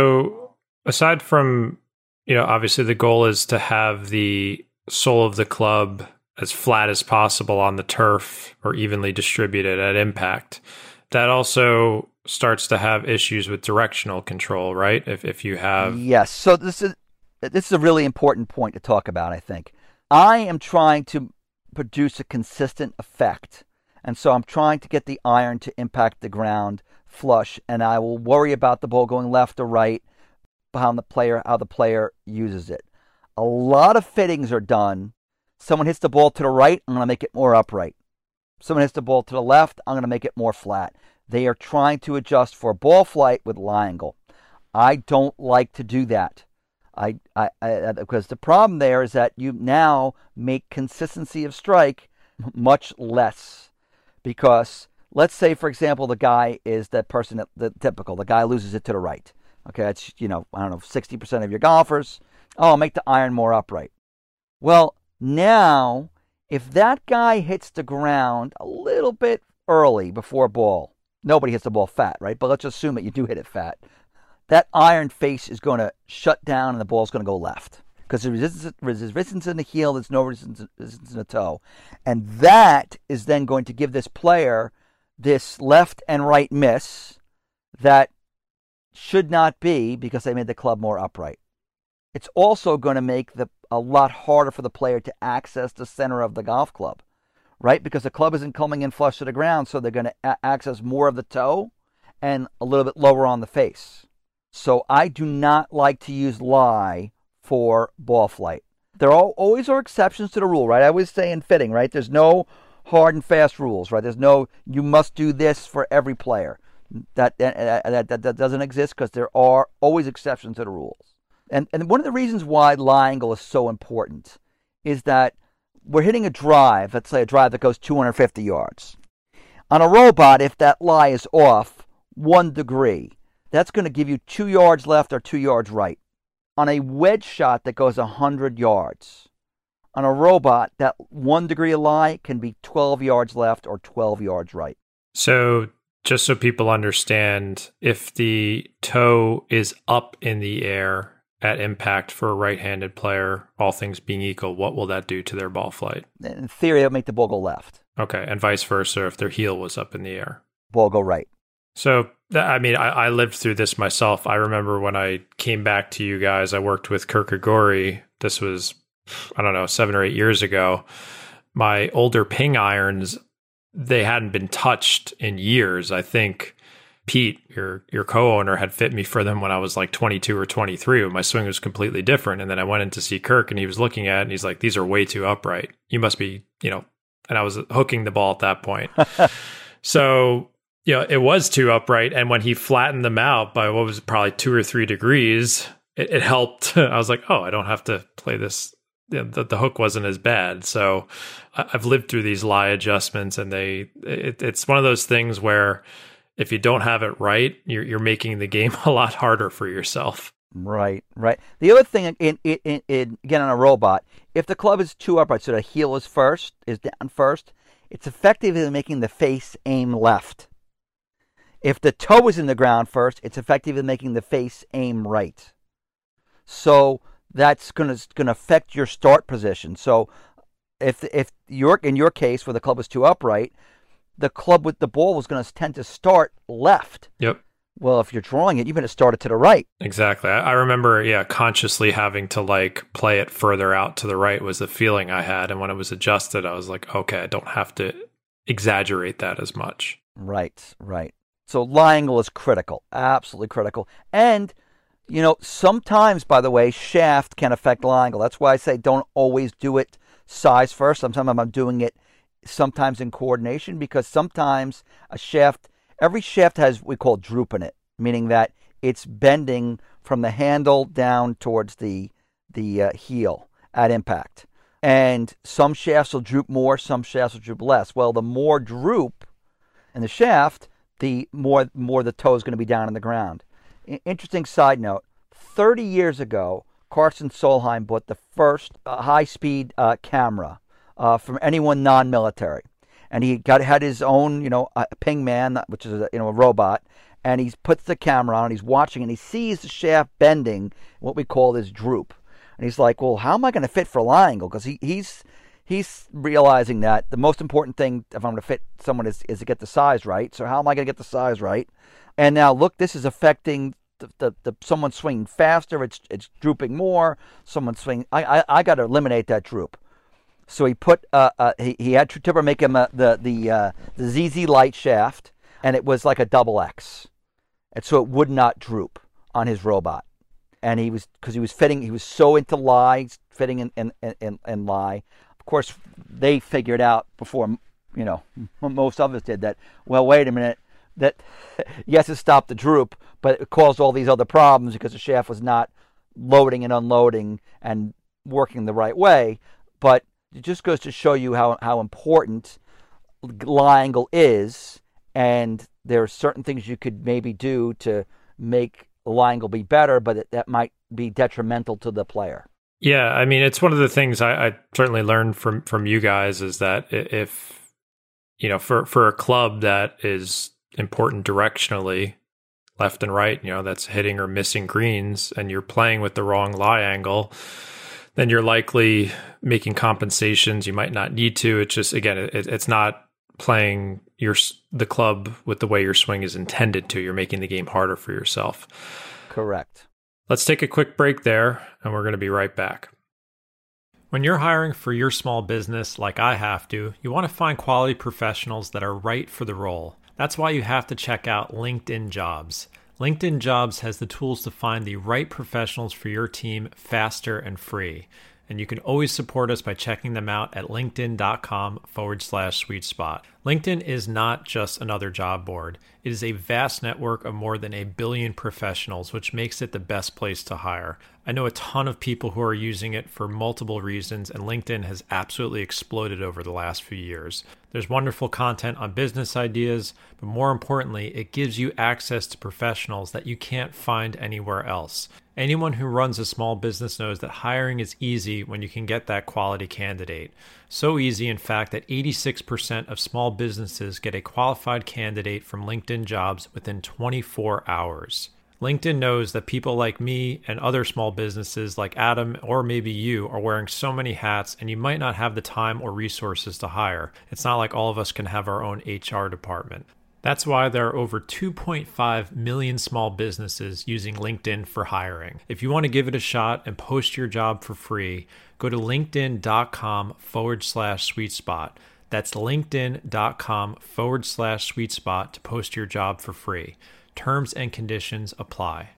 So aside from, you know, obviously the goal is to have the sole of the club as flat as possible on the turf or evenly distributed at impact. That also starts to have issues with directional control, right? If if you have Yes. So this is this is a really important point to talk about, I think. I am trying to produce a consistent effect. And so I'm trying to get the iron to impact the ground flush, and I will worry about the ball going left or right, how the player how the player uses it. A lot of fittings are done. Someone hits the ball to the right, I'm going to make it more upright. Someone hits the ball to the left, I'm going to make it more flat. They are trying to adjust for ball flight with lie angle. I don't like to do that. I, I, I because the problem there is that you now make consistency of strike much less. Because let's say, for example, the guy is that person, that, the typical, the guy loses it to the right. Okay, that's, you know, I don't know, sixty percent of your golfers. Oh, I'll make the iron more upright. Well, now, if that guy hits the ground a little bit early before ball, nobody hits the ball fat, right? But let's assume that you do hit it fat. That iron face is going to shut down and the ball's going to go left. Because there's resistance, resistance in the heel, there's no resistance, resistance in the toe. And that is then going to give this player this left and right miss that should not be because they made the club more upright. It's also going to make the a lot harder for the player to access the center of the golf club, right? Because the club isn't coming in flush to the ground, so they're going to a- access more of the toe and a little bit lower on the face. So I do not like to use lie for ball flight. There are always are exceptions to the rule, right? I always say in fitting, right? There's no hard and fast rules, right? There's no, you must do this for every player. That that, that, that, that doesn't exist because there are always exceptions to the rules. And, and one of the reasons why lie angle is so important is that we're hitting a drive, let's say a drive that goes two hundred fifty yards. On a robot, if that lie is off one degree, that's going to give you two yards left or two yards right. On a wedge shot that goes one hundred yards, on a robot, that one degree of lie can be twelve yards left or twelve yards right. So just so people understand, if the toe is up in the air at impact for a right-handed player, all things being equal, what will that do to their ball flight? In theory, it'll make the ball go left. Okay, and vice versa if their heel was up in the air. Ball go right. So, I mean, I, I lived through this myself. I remember when I came back to you guys, I worked with Kierkegaard. This was, I don't know, seven or eight years ago. My older ping irons, they hadn't been touched in years. I think Pete, your your co-owner, had fit me for them when I was like twenty-two or twenty-three. When my swing was completely different. And then I went in to see Kirk and he was looking at it and he's like, these are way too upright. You must be, you know, and I was hooking the ball at that point. So, you know, it was too upright. And when he flattened them out by what was probably two or three degrees, it, it helped. I was like, oh, I don't have to play this. You know, the, the hook wasn't as bad. So I've lived through these lie adjustments and they, it, it's one of those things where if you don't have it right, you're, you're making the game a lot harder for yourself. Right, right. The other thing, in, in, in, in again, on a robot, if the club is too upright, so the heel is first, is down first, it's effective in making the face aim left. If the toe is in the ground first, it's effective in making the face aim right. So that's going to going to affect your start position. So if if you're in your case where the club was too upright, the club with the ball was going to tend to start left. Yep. Well, if you're drawing it, you're going to start it to the right. Exactly. I, I remember, yeah, consciously having to like play it further out to the right was the feeling I had. And when it was adjusted, I was like, okay, I don't have to exaggerate that as much. Right, right. So lie angle is critical, absolutely critical. And, you know, sometimes, by the way, shaft can affect lie angle. That's why I say don't always do it size first. Sometimes I'm doing it sometimes in coordination, because sometimes a shaft, every shaft has what we call droop in it, meaning that it's bending from the handle down towards the the uh, heel at impact. And some shafts will droop more, some shafts will droop less. Well, the more droop in the shaft, the more more the toe is going to be down in the ground. I- interesting side note, thirty years ago, Carsten Solheim bought the first uh, high-speed uh, camera uh, from anyone non-military. And he got had his own, you know, uh, ping man, which is a, you know a robot, and he puts the camera on, and he's watching, and he sees the shaft bending, what we call this droop, and he's like, "Well, how am I going to fit for lie angle?" Because he, he's he's realizing that the most important thing if I'm going to fit someone is is to get the size right. So how am I going to get the size right? And now look, this is affecting the the, the someone swinging faster. It's it's drooping more. Someone swinging. I I, I got to eliminate that droop. So he put uh, uh he he had True Tipper make him a, the the uh, the Z Z Light shaft, and it was like a double X, and so it would not droop on his robot. And he was because he was fitting, he was so into lie, fitting in in, in in lie. Of course, they figured out before you know most of us did that. Well, wait a minute, that yes, it stopped the droop, but it caused all these other problems because the shaft was not loading and unloading and working the right way. But it just goes to show you how, how important lie angle is, and there are certain things you could maybe do to make the lie angle be better, but it, that might be detrimental to the player. Yeah, I mean, it's one of the things I, I certainly learned from from you guys is that if, you know, for, for a club that is important directionally, left and right, you know, that's hitting or missing greens, and you're playing with the wrong lie angle, then you're likely making compensations you might not need to. It's just, again, it, it's not playing your the club with the way your swing is intended to. You're making the game harder for yourself. Correct. Let's take a quick break there, and we're going to be right back. When you're hiring for your small business, like I have to, you want to find quality professionals that are right for the role. That's why you have to check out LinkedIn Jobs. LinkedIn Jobs has the tools to find the right professionals for your team faster and free. And you can always support us by checking them out at linkedin.com forward slash sweet spot. LinkedIn is not just another job board. It is a vast network of more than a billion professionals, which makes it the best place to hire. I know a ton of people who are using it for multiple reasons, and LinkedIn has absolutely exploded over the last few years. There's wonderful content on business ideas, but more importantly, it gives you access to professionals that you can't find anywhere else. Anyone who runs a small business knows that hiring is easy when you can get that quality candidate. So easy, in fact, that eighty-six percent of small businesses get a qualified candidate from LinkedIn Jobs within twenty-four hours. LinkedIn knows that people like me and other small businesses like Adam or maybe you are wearing so many hats, and you might not have the time or resources to hire. It's not like all of us can have our own H R department. That's why there are over two point five million small businesses using LinkedIn for hiring. If you want to give it a shot and post your job for free, go to linkedin.com forward slash sweet spot. That's linkedin.com forward slash sweet spot to post your job for free. Terms and conditions apply.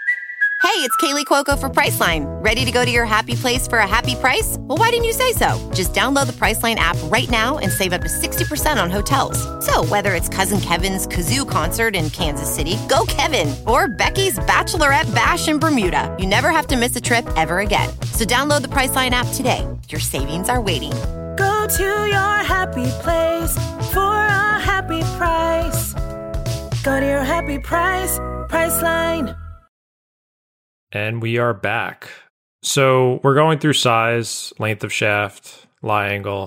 Hey, it's Kaylee Cuoco for Priceline. Ready to go to your happy place for a happy price? Well, why didn't you say so? Just download the Priceline app right now and save up to sixty percent on hotels. So whether it's Cousin Kevin's Kazoo Concert in Kansas City, go Kevin, or Becky's Bachelorette Bash in Bermuda, you never have to miss a trip ever again. So download the Priceline app today. Your savings are waiting. Go to your happy place for a happy price. Go to your happy price, Priceline. And we are back. So we're going through size, length of shaft, lie angle.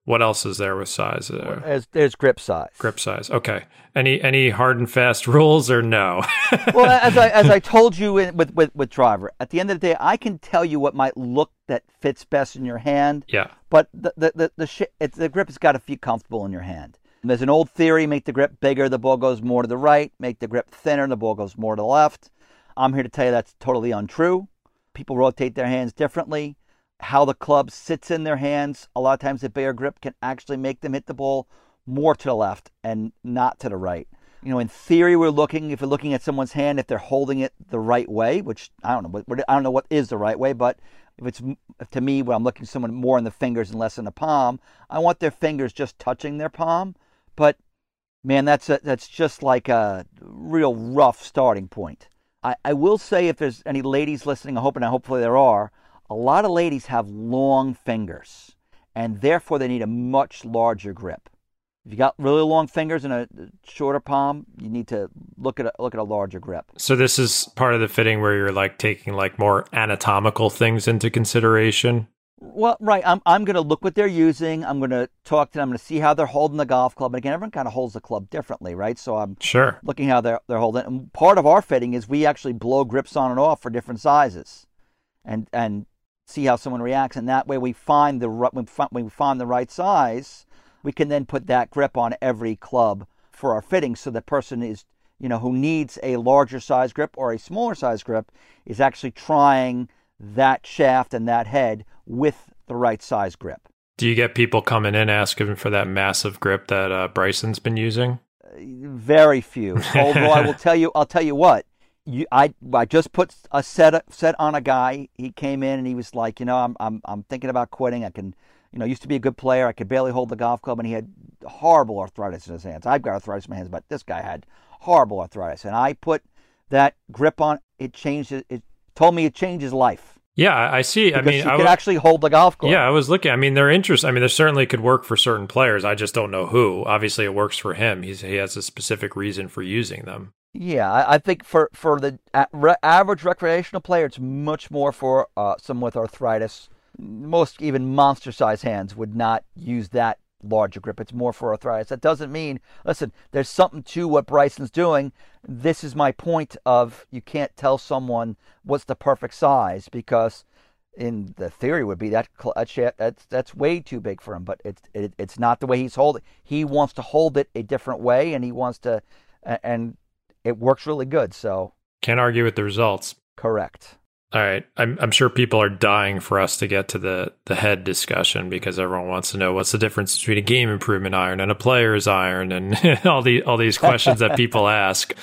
What else is there with size? Uh, There's, there's grip size. Grip size. Okay. Any any hard and fast rules or no? Well, as I as I told you in, with, with with driver, at the end of the day, I can tell you what might look that fits best in your hand. Yeah. But the the the the, sh- it's, the grip has got to feel comfortable in your hand. And there's an old theory: make the grip bigger, the ball goes more to the right. Make the grip thinner, the ball goes more to the left. I'm here to tell you that's totally untrue. People rotate their hands differently. How the club sits in their hands, a lot of times the bigger grip can actually make them hit the ball more to the left and not to the right. You know, in theory, we're looking, if you're looking at someone's hand, if they're holding it the right way, which I don't know, what, I don't know what is the right way, but if it's, to me, when I'm looking at someone more in the fingers and less in the palm, I want their fingers just touching their palm. But man, that's a, that's just like a real rough starting point. I, I will say, if there's any ladies listening, I hope, and hopefully there are, a lot of ladies have long fingers, and therefore they need a much larger grip. If you got really long fingers and a shorter palm, you need to look at a, look at a larger grip. So this is part of the fitting where you're like taking like more anatomical things into consideration. Well, right. I'm I'm going to look what they're using. I'm going to talk to them. I'm going to see how they're holding the golf club. And again, everyone kind of holds the club differently, right? So I'm sure looking how they're they're holding it. And part of our fitting is we actually blow grips on and off for different sizes, and and see how someone reacts. And that way, we find the when we find the right size, we can then put that grip on every club for our fitting. So the person is, you know, who needs a larger size grip or a smaller size grip is actually trying that shaft and that head with the right size grip. Do you get people coming in asking for that massive grip that uh, Bryson's been using? Uh, very few. Although I will tell you, I'll tell you what. You, I I just put a set set on a guy. He came in and he was like, you know, I'm I'm I'm thinking about quitting. I can, you know, used to be a good player. I could barely hold the golf club, and he had horrible arthritis in his hands. I've got arthritis in my hands, but this guy had horrible arthritis. And I put that grip on. It changed. It, it told me it changed his life. Yeah, I see. Because I mean, he I could w- actually hold the golf club. Yeah, I was looking. I mean, they're interesting. I mean, there certainly could work for certain players. I just don't know who. Obviously, it works for him. He's he has a specific reason for using them. Yeah, I, I think for, for the a- re- average recreational player, it's much more for uh, someone with arthritis. Most even monster-sized hands would not use that larger grip. It's more for arthritis. That doesn't mean, listen, there's something to what Bryson's doing. This is my point of you can't tell someone what's the perfect size because in the theory would be that that's that's way too big for him, but it's it, it's not the way he's holding. He wants to hold it a different way, and he wants to, and it works really good. So can't argue with the results. Correct. All right. I'm I'm sure people are dying for us to get to the, the head discussion because everyone wants to know what's the difference between a game improvement iron and a player's iron and all the all these questions that people ask.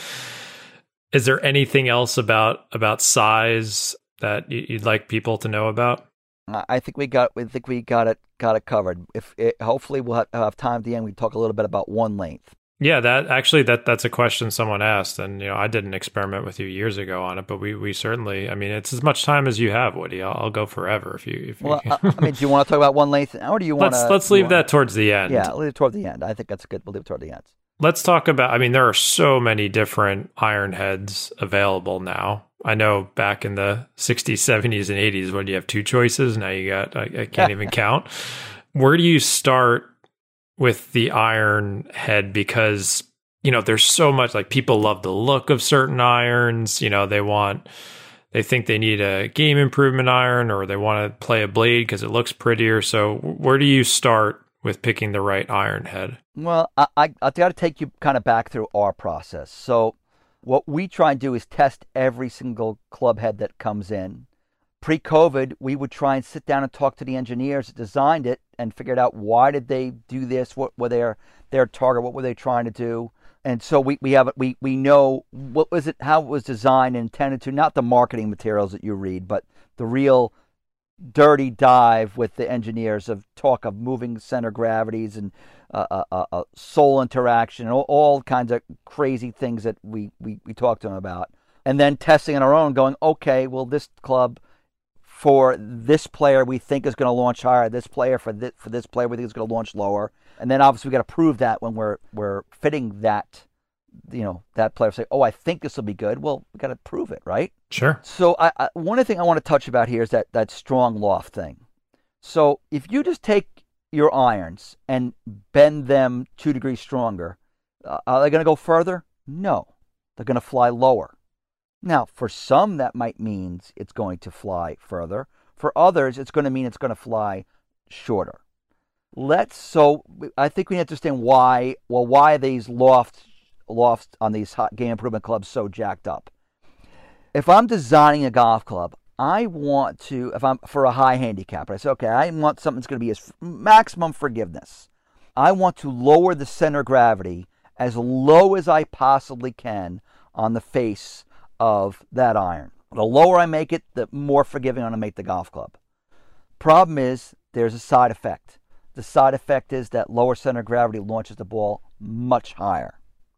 Is there anything else about about size that you'd like people to know about? I think we got I think we got it got it covered. If it, hopefully we'll have, have time at the end. We talk a little bit about one length. Yeah, that actually that that's a question someone asked, and you know I did an experiment with you years ago on it, but we, we certainly, I mean, it's as much time as you have, Woody. I'll, I'll go forever if you. If well, you... I, I mean, do you want to talk about one length now, or do you want let's to? Let's leave that wanna... towards the end. Yeah, leave it toward the end. I think that's good. We'll leave it toward the end. Let's talk about. I mean, there are so many different iron heads available now. I know back in the sixties, seventies, and eighties, when you have two choices, now you got I, I can't even count. Where do you start with the iron head? Because you know, there's so much, like people love the look of certain irons. You know, they want, they think they need a game improvement iron or they want to play a blade because it looks prettier. So where do you start with picking the right iron head? Well, I, I, I've got to take you kind of back through our process. So what we try and do is test every single club head that comes in. Pre-COVID, we would try and sit down and talk to the engineers that designed it and figured out why did they do this, what were their, their target, what were they trying to do. And so we, we have we we know what was it, how it was designed and intended to, not the marketing materials that you read, but the real dirty dive with the engineers of talk of moving center gravities and uh, uh, uh, uh, soul interaction and all, all kinds of crazy things that we, we, we talked to them about. And then testing on our own, going, okay, well, this club for this player we think is going to launch higher, this player for this, for this player we think is going to launch lower. And then obviously we got to prove that when we're we're fitting that, you know, that player say, oh, I think this will be good. Well, we got to prove it, right? Sure. So I, I, one thing I want to touch about here is that that strong loft thing. So if you just take your irons and bend them two degrees stronger, uh, are they going to go further? No. They're going to fly lower. Now, for some, that might mean it's going to fly further. For others, it's going to mean it's going to fly shorter. Let's, so I think we need to understand why, well, why are these lofts, lofts on these hot game improvement clubs so jacked up? If I'm designing a golf club, I want to, if I'm for a high handicap, I say, okay, I want something that's going to be as maximum forgiveness. I want to lower the center of gravity as low as I possibly can on the face of that iron. The lower I make it, the more forgiving I'm going to make the golf club. Problem is, there's a side effect. The side effect is that lower center of gravity launches the ball much higher.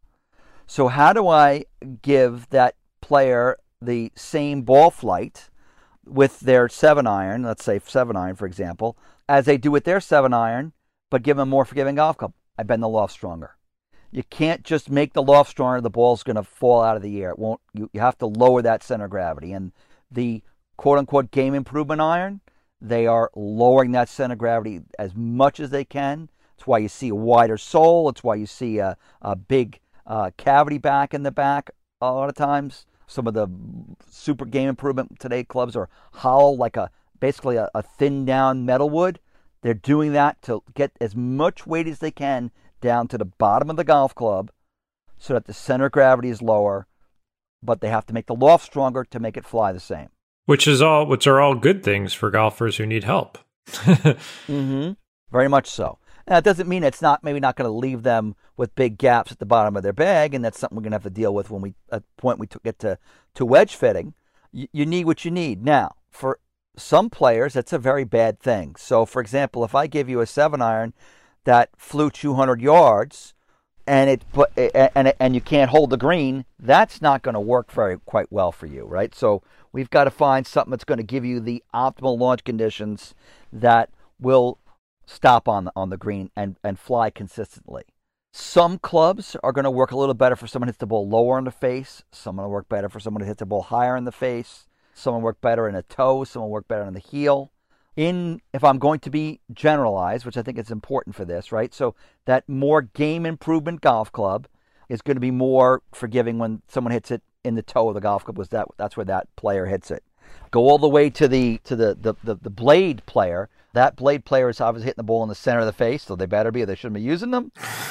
So how do I give that player the same ball flight with their seven iron, let's say seven iron for example, as they do with their seven iron, but give them a more forgiving golf club? I bend the loft stronger. You can't just make the loft stronger, the ball's going to fall out of the air. It won't. You, you have to lower that center of gravity. And the quote-unquote game improvement iron, they are lowering that center of gravity as much as they can. That's why you see a wider sole. It's why you see a, a big uh, cavity back in the back a lot of times. Some of the super game improvement today clubs are hollow, like a basically a, a thinned down metal wood. They're doing that to get as much weight as they can down to the bottom of the golf club so that the center of gravity is lower, but they have to make the loft stronger to make it fly the same. Which is all, which are all good things for golfers who need help. mm-hmm. Very much so. Now, it doesn't mean it's not maybe not going to leave them with big gaps at the bottom of their bag, and that's something we're going to have to deal with when we at the point we get to, to wedge fitting. You, you need what you need. Now, for some players, that's a very bad thing. So, for example, if I give you a seven iron that flew two hundred yards, and it put and and you can't hold the green, that's not going to work very quite well for you, right? So we've got to find something that's going to give you the optimal launch conditions that will stop on the, on the green and, and fly consistently. Some clubs are going to work a little better for someone who hits the ball lower in the face. Some will work better for someone who hits the ball higher in the face. Some will work better in a toe. Some will work better in the heel. In if I'm going to be generalized, which I think is important for this, right? So that more game improvement golf club is going to be more forgiving when someone hits it in the toe of the golf club, was that that's where that player hits it. Go all the way to the to the the, the, the blade player. That blade player is obviously hitting the ball in the center of the face, so they better be, or they shouldn't be using them.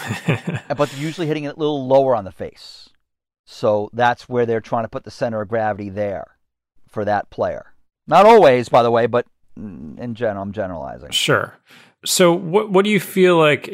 But they're usually hitting it a little lower on the face. So that's where they're trying to put the center of gravity there for that player. Not always, by the way, but in general, I'm generalizing. Sure. So what what do you feel like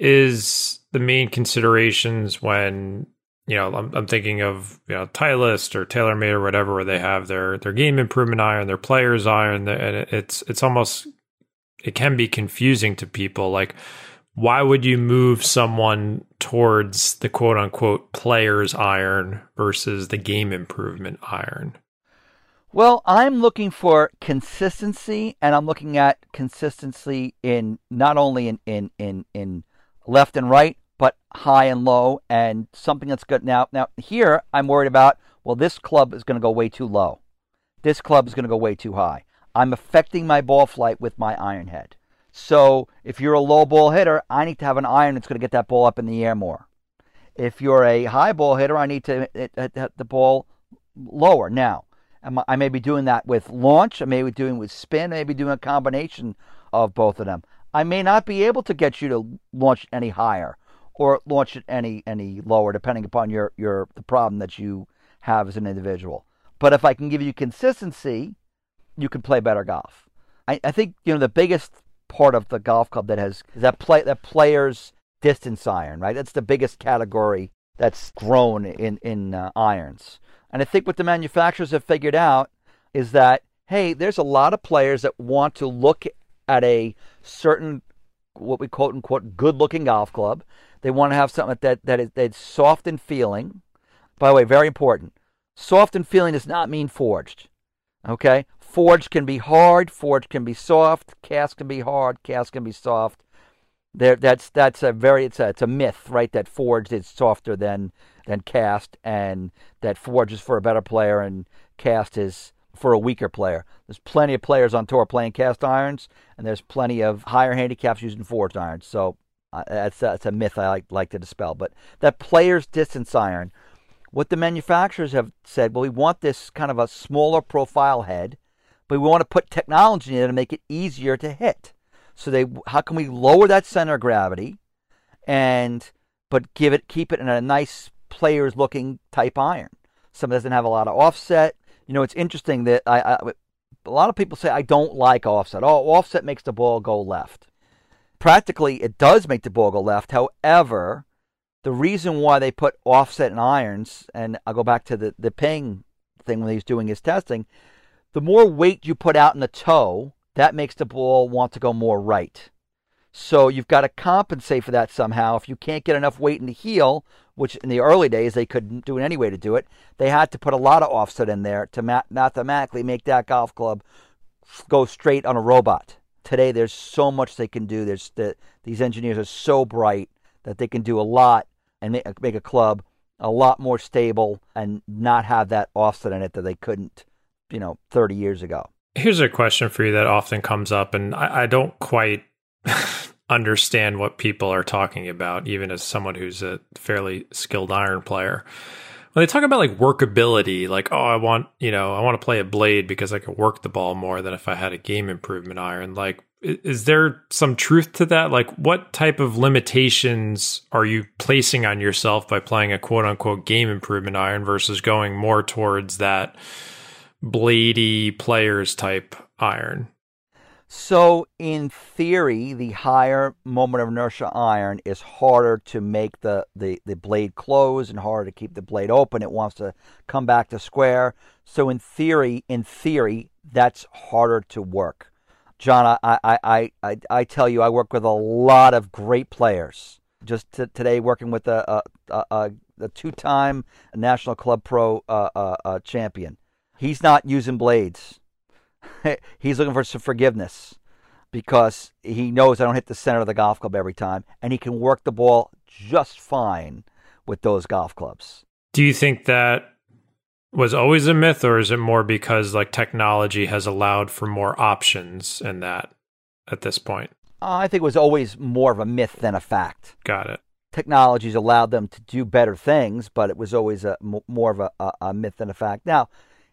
is the main considerations when, you know, I'm, I'm thinking of, you know, Titleist or TaylorMade or whatever, where they have their, their game improvement iron, their player's iron, and it's it's almost, it can be confusing to people. Like, why would you move someone towards the quote unquote player's iron versus the game improvement iron? Well, I'm looking for consistency, and I'm looking at consistency in not only in, in, in, in left and right, but high and low, and something that's good. Now, now here, I'm worried about, well, this club is going to go way too low. This club is going to go way too high. I'm affecting my ball flight with my iron head. So if you're a low ball hitter, I need to have an iron that's going to get that ball up in the air more. If you're a high ball hitter, I need to hit, hit, hit the ball lower. Now, I may be doing that with launch, I may be doing with spin, I may be doing a combination of both of them. I may not be able to get you to launch any higher or launch it any any lower, depending upon your, your the problem that you have as an individual. But if I can give you consistency, you can play better golf. I, I think, you know, the biggest part of the golf club that has that play that player's distance iron, right? That's the biggest category that's grown in in uh, irons. And I think what the manufacturers have figured out is that, hey, there's a lot of players that want to look at a certain, what we quote unquote, good-looking golf club. They want to have something that, that is that's soft and feeling. By the way, very important. Soft and feeling does not mean forged. Okay? Forged can be hard. Forged can be soft. Cast can be hard. Cast can be soft. There, that's that's a very it's a it's a myth, right? That forged is softer than than cast, and that forged is for a better player, and cast is for a weaker player. There's plenty of players on tour playing cast irons, and there's plenty of higher handicaps using forged irons. So uh, that's, that's a myth I like, like to dispel. But that player's distance iron, what the manufacturers have said, well, we want this kind of a smaller profile head, but we want to put technology in it to make it easier to hit. So they, how can we lower that center of gravity, and but give it, keep it in a nice player's looking type iron? Some doesn't have a lot of offset. You know, it's interesting that I, I a lot of people say I don't like offset. Oh, offset makes the ball go left. Practically, it does make the ball go left. However, the reason why they put offset in irons, and I'll go back to the, the Ping thing when he was doing his testing, the more weight you put out in the toe, that makes the ball want to go more right. So you've got to compensate for that somehow. If you can't get enough weight in the heel, which in the early days they couldn't do any way to do it, they had to put a lot of offset in there to ma- mathematically make that golf club go straight on a robot. Today there's so much they can do. There's the, these engineers are so bright that they can do a lot and make, make a club a lot more stable and not have that offset in it that they couldn't, you know, thirty years ago. Here's a question for you that often comes up, and I, I don't quite understand what people are talking about, even as someone who's a fairly skilled iron player. When they talk about like workability, like, oh, I want, you know, I want to play a blade because I can work the ball more than if I had a game improvement iron. Like, is there some truth to that? Like, what type of limitations are you placing on yourself by playing a quote unquote game improvement iron versus going more towards that bladey players type iron? So in theory, the higher moment of inertia iron is harder to make the, the, the blade close and harder to keep the blade open. It wants to come back to square. So in theory, in theory, that's harder to work. John, I I, I, I, I tell you, I work with a lot of great players. Just t- today working with a, a, a, a two-time National Club Pro uh, uh, uh, champion. He's not using blades. He's looking for some forgiveness because he knows I don't hit the center of the golf club every time, and he can work the ball just fine with those golf clubs. Do you think that was always a myth, or is it more because like technology has allowed for more options in that at this point? Uh, I think it was always more of a myth than a fact. Got it. Technology's allowed them to do better things, but it was always a, more of a, a, a myth than a fact. Now,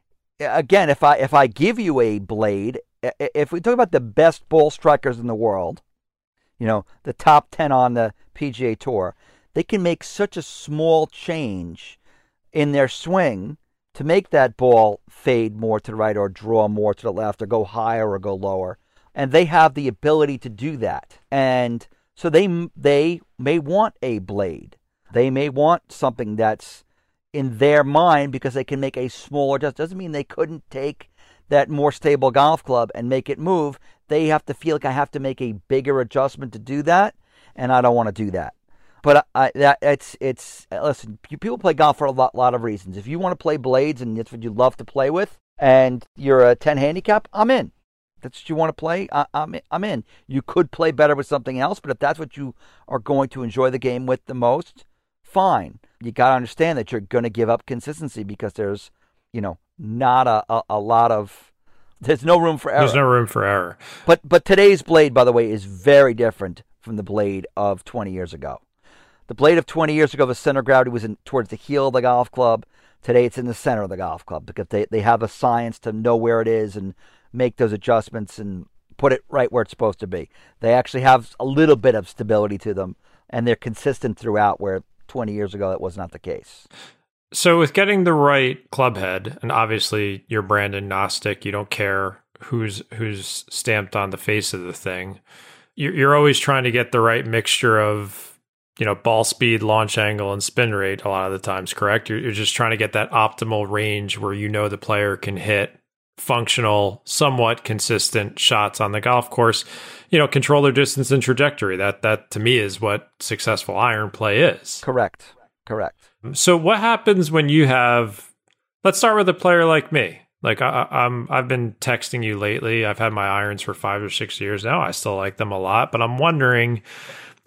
again, if I if I give you a blade, if we talk about the best ball strikers in the world, you know, the top ten on the P G A Tour, they can make such a small change in their swing to make that ball fade more to the right or draw more to the left or go higher or go lower. And they have the ability to do that. And so they they may want a blade. They may want something that's in their mind because they can make a smaller adjustment. Doesn't mean they couldn't take that more stable golf club and make it move. They have to feel like I have to make a bigger adjustment to do that, and I don't want to do that. But I, that it's it's listen. People play golf for a lot, lot of reasons. If you want to play blades and that's what you love to play with, and you're a ten handicap, I'm in. If that's what you want to play, I, I'm I'm in. You could play better with something else, but if that's what you are going to enjoy the game with the most, fine. You got to understand that you're going to give up consistency because there's, you know, not a, a, a lot of, there's no room for error. There's no room for error. But but today's blade, by the way, is very different from the blade of twenty years ago. The blade of twenty years ago, the center of gravity was in, towards the heel of the golf club. Today it's in the center of the golf club because they, they have a science to know where it is and make those adjustments and put it right where it's supposed to be. They actually have a little bit of stability to them, and they're consistent throughout, where twenty years ago that was not the case. So with getting the right club head, and obviously you're brand agnostic, you don't care who's who's stamped on the face of the thing. You're, you're always trying to get the right mixture of, you know, ball speed, launch angle, and spin rate a lot of the times, correct? You're, you're just trying to get that optimal range where you know the player can hit functional, somewhat consistent shots on the golf course, you know, control their distance and trajectory. That, that to me is what successful iron play is. Correct. Correct. So what happens when you have, let's start with a player like me. Like I, I'm, I've been texting you lately. I've had my irons for five or six years now. I still like them a lot, but I'm wondering,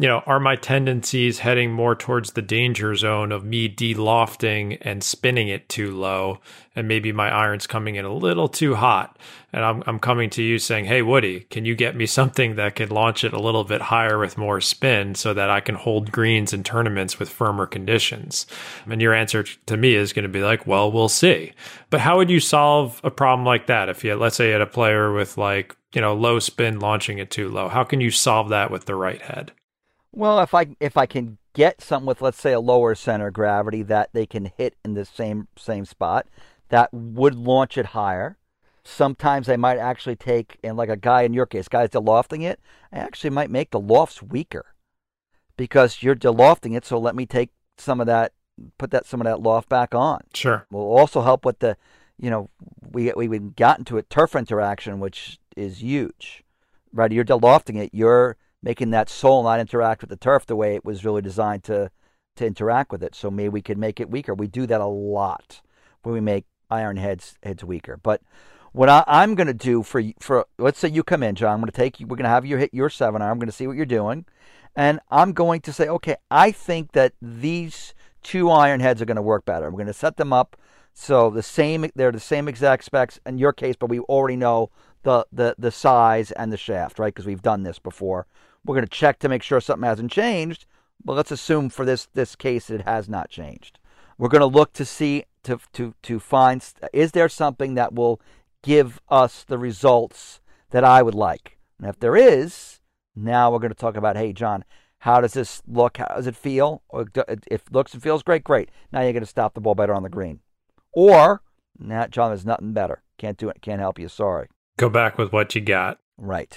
you know, are my tendencies heading more towards the danger zone of me de-lofting and spinning it too low, and maybe my iron's coming in a little too hot, and I'm I'm coming to you saying, hey, Woody, can you get me something that can launch it a little bit higher with more spin so that I can hold greens in tournaments with firmer conditions? And your answer to me is going to be like, well, we'll see. But how would you solve a problem like that if you, let's say, you had a player with like, you know, low spin launching it too low? How can you solve that with the right head? Well, if I if I can get something with, let's say, a lower center of gravity that they can hit in the same same spot, that would launch it higher. Sometimes I might actually take, and like a guy in your case, guys delofting it, I actually might make the lofts weaker because you're delofting it. So let me take some of that, put that some of that loft back on. Sure. Will also help with the, you know, we we we've gotten to a turf interaction, which is huge, right? You're delofting it. You're making that sole not interact with the turf the way it was really designed to to interact with it. So maybe we could make it weaker. We do that a lot when we make iron heads heads weaker. But what I, I'm going to do for for let's say you come in, John. I'm going to take you. We're going to have you hit your seven iron. I'm going to see what you're doing, and I'm going to say, okay, I think that these two iron heads are going to work better. I'm going to set them up so the same. They're the same exact specs in your case, but we already know the the the size and the shaft, right? Because we've done this before. We're going to check to make sure something hasn't changed, but let's assume for this this case it has not changed. We're going to look to see, to to to find, is there something that will give us the results that I would like? And if there is, now we're going to talk about, hey, John, how does this look? How does it feel? Or if it looks and feels great, great. Now you're going to stop the ball better on the green. Or, nah, John, there's nothing better. Can't do it. Can't help you. Sorry. Go back with what you got. Right.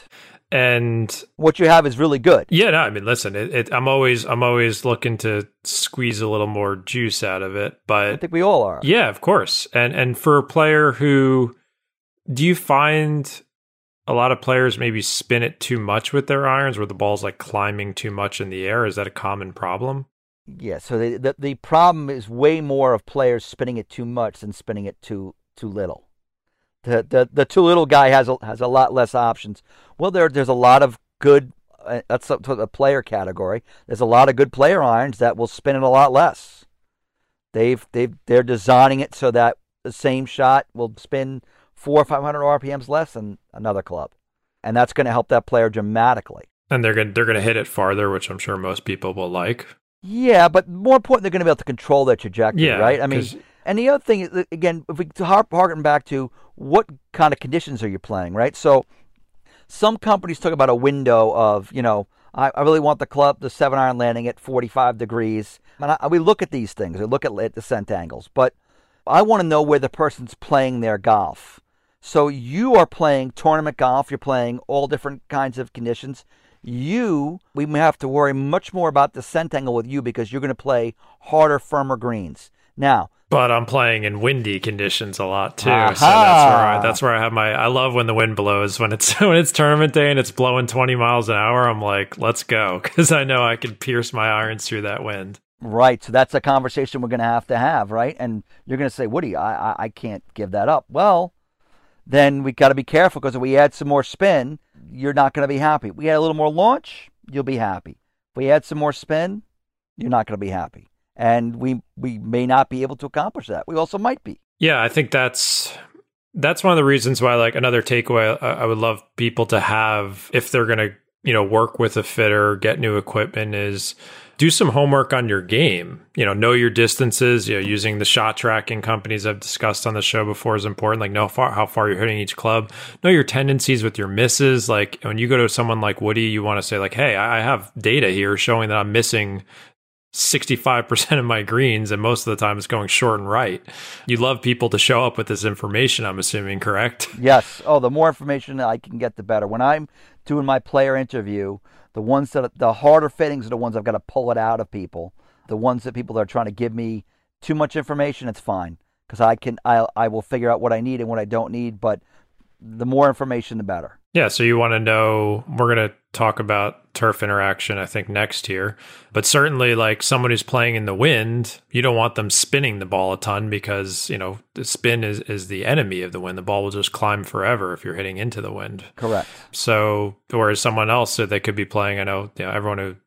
And what you have is really good. Yeah, no, I mean, listen, it, it, I'm always, I'm always looking to squeeze a little more juice out of it. But I think we all are. Yeah, of course. And and for a player who, do you find a lot of players maybe spin it too much with their irons, where the ball's like climbing too much in the air? Is that a common problem? Yeah. So the the, the problem is way more of players spinning it too much than spinning it too too little. The, the the too little guy has a, has a lot less options. Well, there there's a lot of good. Uh, that's up to the player category. There's a lot of good player irons that will spin it a lot less. They've they've they're designing it so that the same shot will spin four or five hundred R P Ms less than another club, and that's going to help that player dramatically. And they're going they're going to hit it farther, which I'm sure most people will like. Yeah, but more important, they're going to be able to control their trajectory, yeah, right? I mean, and the other thing is, again, if we harp harken back to what kind of conditions are you playing, right? So some companies talk about a window of, you know, I, I really want the club, the seven iron landing at forty-five degrees. And I, we look at these things, we look at, at descent angles, but I want to know where the person's playing their golf. So you are playing tournament golf, you're playing all different kinds of conditions. You, we may have to worry much more about descent angle with you because you're going to play harder, firmer greens. Now, but I'm playing in windy conditions a lot too, aha. so that's where I, that's where I have my. I love when the wind blows when it's when it's tournament day and it's blowing twenty miles an hour. I'm like, let's go, because I know I can pierce my irons through that wind. Right. So that's a conversation we're going to have to have, right? And you're going to say, Woody, I I, I can't give that up. Well, then we got to be careful, because if we add some more spin, you're not going to be happy. We add a little more launch, you'll be happy. If we add some more spin, you're not going to be happy. And we we may not be able to accomplish that. We also might be. Yeah, I think that's that's one of the reasons why, like, another takeaway I, I would love people to have if they're going to, you know, work with a fitter, get new equipment, is do some homework on your game. You know, know your distances. You know, using the shot tracking companies I've discussed on the show before is important. Like, know far, how far you're hitting each club. Know your tendencies with your misses. Like, when you go to someone like Woody, you want to say, like, hey, I have data here showing that I'm missing sixty-five percent of my greens, and most of the time it's going short and right. You love people to show up with this information, I'm assuming, correct? Yes. Oh, the more information I can get, the better. When I'm doing my player interview, the ones that, the harder fittings are the ones I've got to pull it out of people. The ones that people are trying to give me too much information, it's fine, because I can, I, I will figure out what I need and what I don't need, but the more information, the better. Yeah, so you want to know, we're going to talk about turf interaction, I think, next year. But certainly, like, someone who's playing in the wind, you don't want them spinning the ball a ton, because, you know, the spin is, is the enemy of the wind. The ball will just climb forever if you're hitting into the wind. Correct. So, whereas someone else, so they could be playing, I know, you know, everyone who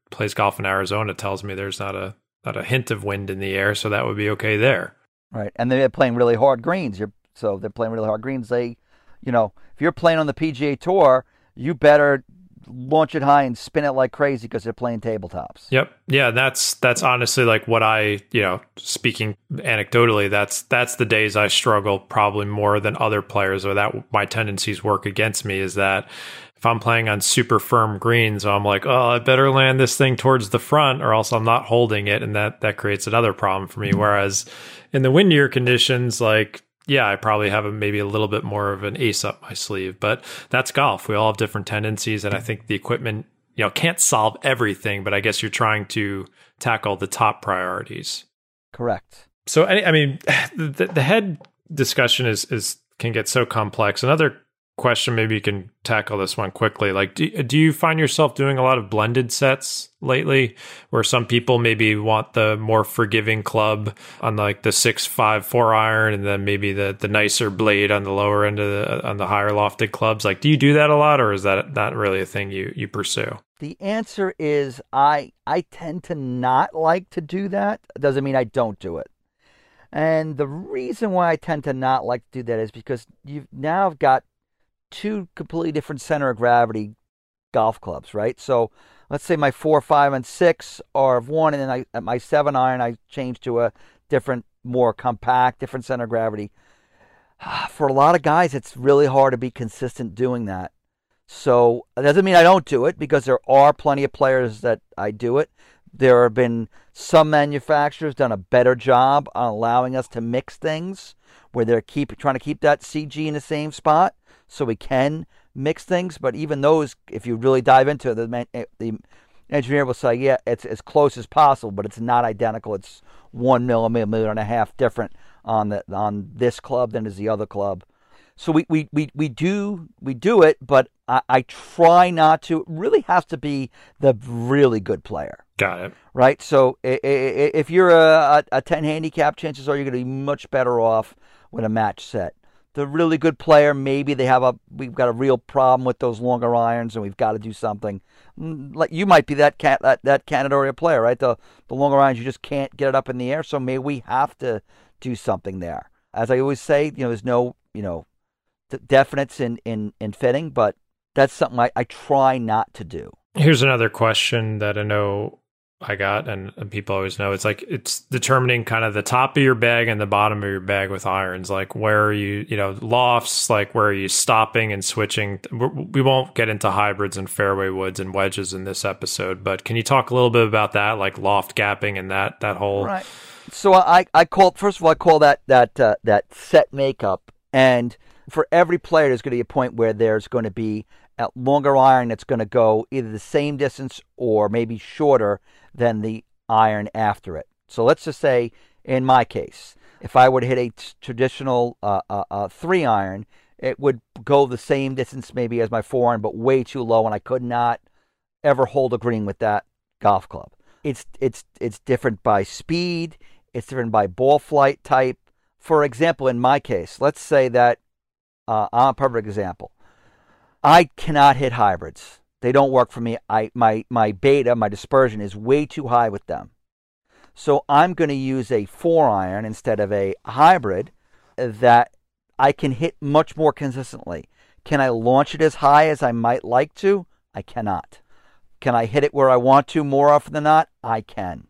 plays golf in Arizona tells me there's not a not a hint of wind in the air, so that would be okay there. Right, and they're playing really hard greens. You're, so they're playing really hard greens. They, you know, if you're playing on the P G A Tour, you better launch it high and spin it like crazy because they're playing tabletops. Yep. Yeah, that's that's honestly like what I, you know, speaking anecdotally, that's that's the days I struggle probably more than other players, or that my tendencies work against me, is that if I'm playing on super firm greens, I'm like, oh, I better land this thing towards the front or else I'm not holding it, and that that creates another problem for me. Whereas in the windier conditions, like, yeah, I probably have a, maybe a little bit more of an ace up my sleeve, but that's golf. We all have different tendencies, and I think the equipment, you know, can't solve everything, but I guess you're trying to tackle the top priorities. Correct. So, I, I mean, the, the head discussion is is can get so complex. Another question, maybe you can tackle this one quickly. Like, do, do you find yourself doing a lot of blended sets lately, where some people maybe want the more forgiving club on like the six five four iron, and then maybe the the nicer blade on the lower end of the on the higher lofted clubs? Like, do you do that a lot, or is that not really a thing you you pursue? The answer is I I tend to not like to do that. Doesn't mean I don't do it. And the reason why I tend to not like to do that is because you've now got two completely different center of gravity golf clubs, right? So let's say my four, five, and six are of one, and then I, at my seven iron, I change to a different, more compact, different center of gravity. For a lot of guys, it's really hard to be consistent doing that. So it doesn't mean I don't do it, because there are plenty of players that I do it. There have been some manufacturers done a better job on allowing us to mix things, where they're keep trying to keep that C G in the same spot, so we can mix things. But even those, if you really dive into it, the, the engineer will say, yeah, it's as close as possible, but it's not identical. It's one millimeter and a half different on the on this club than is the other club. So we we, we, we do we do it, but I, I try not to. It really has to be the really good player. Got it. Right? So if you're a, a ten handicap, chances are you're going to be much better off with a match set. The really good player, maybe they have a, we've got a real problem with those longer irons and we've got to do something. Like you might be that cat, that, that category of player, right? The, the longer irons, you just can't get it up in the air. So maybe we have to do something there. As I always say, you know, there's no, you know, definites in, in, in fitting, but that's something I, I try not to do. Here's another question that I know I got, and, and people always know, it's like, it's determining kind of the top of your bag and the bottom of your bag with irons. Like, where are you, you know, lofts, like where are you stopping and switching? We won't get into hybrids and fairway woods and wedges in this episode, but can you talk a little bit about that, like loft gapping and that, that whole... Right. So I, I call, first of all, I call that, that, uh, that set makeup. And for every player, there's going to be a point where there's going to be a longer iron that's going to go either the same distance or maybe shorter than the iron after it. So let's just say, in my case, if I would hit a t- traditional uh, uh, uh, three iron, it would go the same distance maybe as my four iron, but way too low, and I could not ever hold a green with that golf club. It's it's it's different by speed. It's different by ball flight type. For example, in my case, let's say that uh, I'm a perfect example. I cannot hit hybrids. They don't work for me. I my my beta, my dispersion is way too high with them. So I'm going to use a four iron instead of a hybrid that I can hit much more consistently. Can I launch it as high as I might like to? I cannot. Can I hit it where I want to more often than not? I can.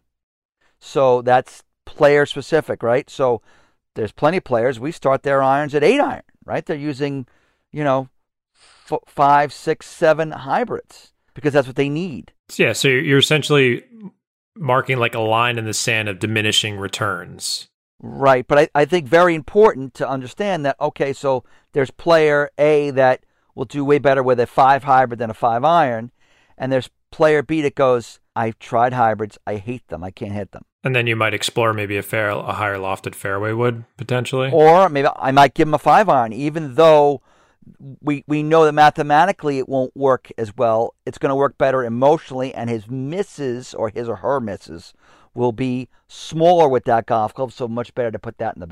So that's player specific, right? So there's plenty of players. We start their irons at eight iron, right? They're using, you know, f- five, six, seven hybrids because that's what they need. Yeah, so you're essentially marking like a line in the sand of diminishing returns. Right, but I, I think very important to understand that, okay, so there's player A that will do way better with a five hybrid than a five iron, and there's player B that goes, I've tried hybrids, I hate them, I can't hit them. And then you might explore maybe a fair, a higher lofted fairway wood, potentially? Or maybe I might give him a five iron, even though we we know that mathematically it won't work as well. It's going to work better emotionally, and his misses, or his or her misses, will be smaller with that golf club, so much better to put that in the bag.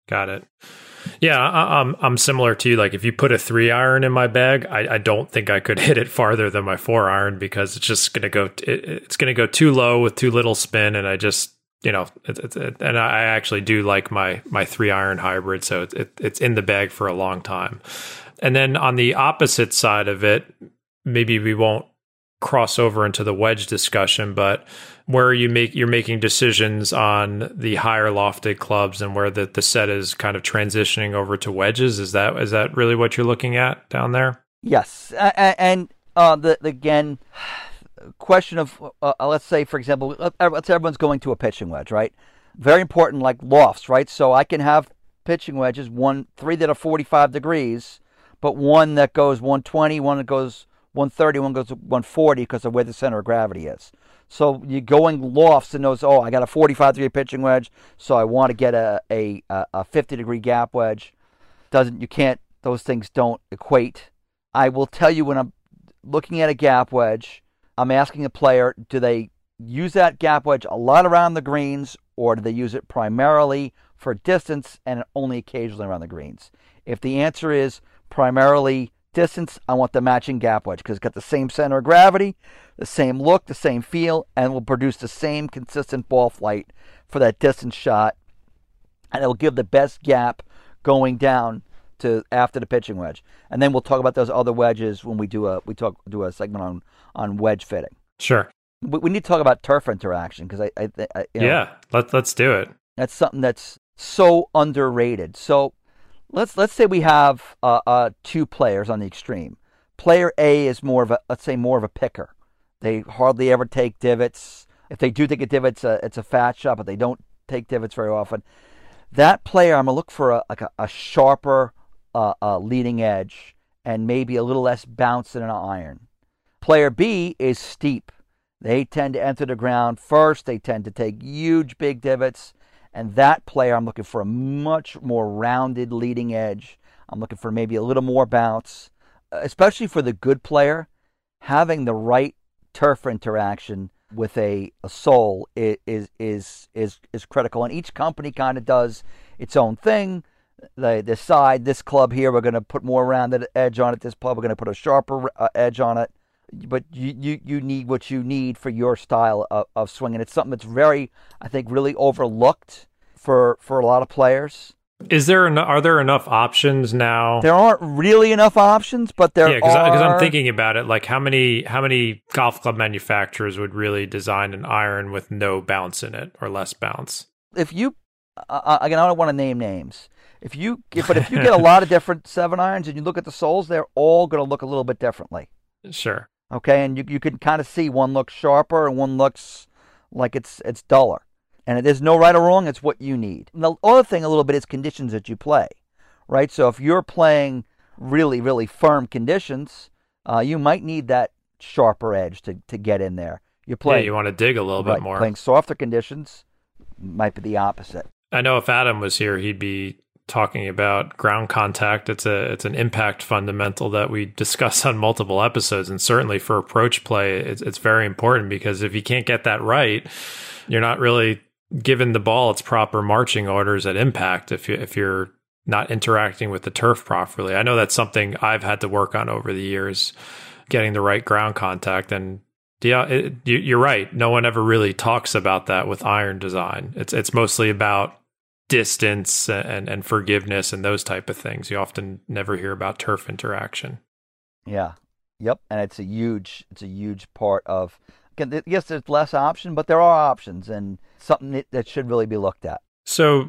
Got it. Yeah, I, I'm I'm similar to you. Like if you put a three iron in my bag, I, I don't think I could hit it farther than my four iron because it's just gonna go. It, it's gonna go too low with too little spin, and I just you know, it, it, it, and I actually do like my my three iron hybrid, so it, it, it's in the bag for a long time. And then on the opposite side of it, maybe we won't cross over into the wedge discussion, but where you make you're making decisions on the higher lofted clubs and where the, the set is kind of transitioning over to wedges, is that is that really what you're looking at down there? Yes, uh, and uh, the, the again question of uh, let's say for example, let's say everyone's going to a pitching wedge, right? Very important, like lofts, right? So I can have pitching wedges, one three that are forty-five degrees, but one that goes one twenty, one that goes one thirty, one goes one forty because of where the center of gravity is. So you're going lofts and those, oh, I got a forty-five degree pitching wedge, so I want to get a, a, a fifty degree gap wedge. Doesn't, you can't, those things don't equate. I will tell you when I'm looking at a gap wedge, I'm asking a player, do they use that gap wedge a lot around the greens, or do they use it primarily for distance and only occasionally around the greens? If the answer is primarily distance, I want the matching gap wedge because it's got the same center of gravity, the same look, the same feel, and will produce the same consistent ball flight for that distance shot, and it will give the best gap going down to after the pitching wedge. And then we'll talk about those other wedges when we do a we talk do a segment on on wedge fitting. Sure. We, we need to talk about turf interaction because I, I, I you know, yeah, let let's do it. That's something that's so underrated. So let's let's say we have uh, uh, two players on the extreme. Player A is more of a let's say more of a picker. They hardly ever take divots. If they do take a divot, it's a, it's a fat shot, but they don't take divots very often. That player, I'm gonna look for a like a, a sharper uh, uh, leading edge and maybe a little less bounce than an iron. Player B is steep. They tend to enter the ground first. They tend to take huge, big divots. And that player, I'm looking for a much more rounded leading edge. I'm looking for maybe a little more bounce, especially for the good player. Having the right turf interaction with a, a sole is, is is is critical. And each company kind of does its own thing. They decide this club here, we're going to put more rounded edge on it. This club, we're going to put a sharper uh, edge on it. But you, you, you need what you need for your style of, of swinging. It's something that's very, I think, really overlooked for for a lot of players. Is there en- are there enough options now? There aren't really enough options, but there yeah, cause are. Because I'm thinking about it, like how many how many golf club manufacturers would really design an iron with no bounce in it or less bounce? If you, uh, again, I don't want to name names. If you, but if you get a lot of different seven irons and you look at the soles, they're all going to look a little bit differently. Sure. Okay, and you you can kind of see one looks sharper and one looks like it's it's duller. And there's no right or wrong, it's what you need. And the other thing a little bit is conditions that you play, right? So if you're playing really, really firm conditions, uh, you might need that sharper edge to, to get in there. You're playing, yeah, you want to dig a little right, bit more. Playing softer conditions might be the opposite. I know if Adam was here, he'd be talking about ground contact. It's a it's an impact fundamental that we discuss on multiple episodes, and certainly for approach play, it's it's very important because if you can't get that right, you're not really giving the ball its proper marching orders at impact. If you if you're not interacting with the turf properly, I know that's something I've had to work on over the years, getting the right ground contact. And yeah, it, you're right. No one ever really talks about that with iron design. It's it's mostly about distance and, and forgiveness and those type of things. You often never hear about turf interaction. Yeah. Yep. And it's a huge, it's a huge part of, again, yes, there's less option, but there are options and something that, that should really be looked at. So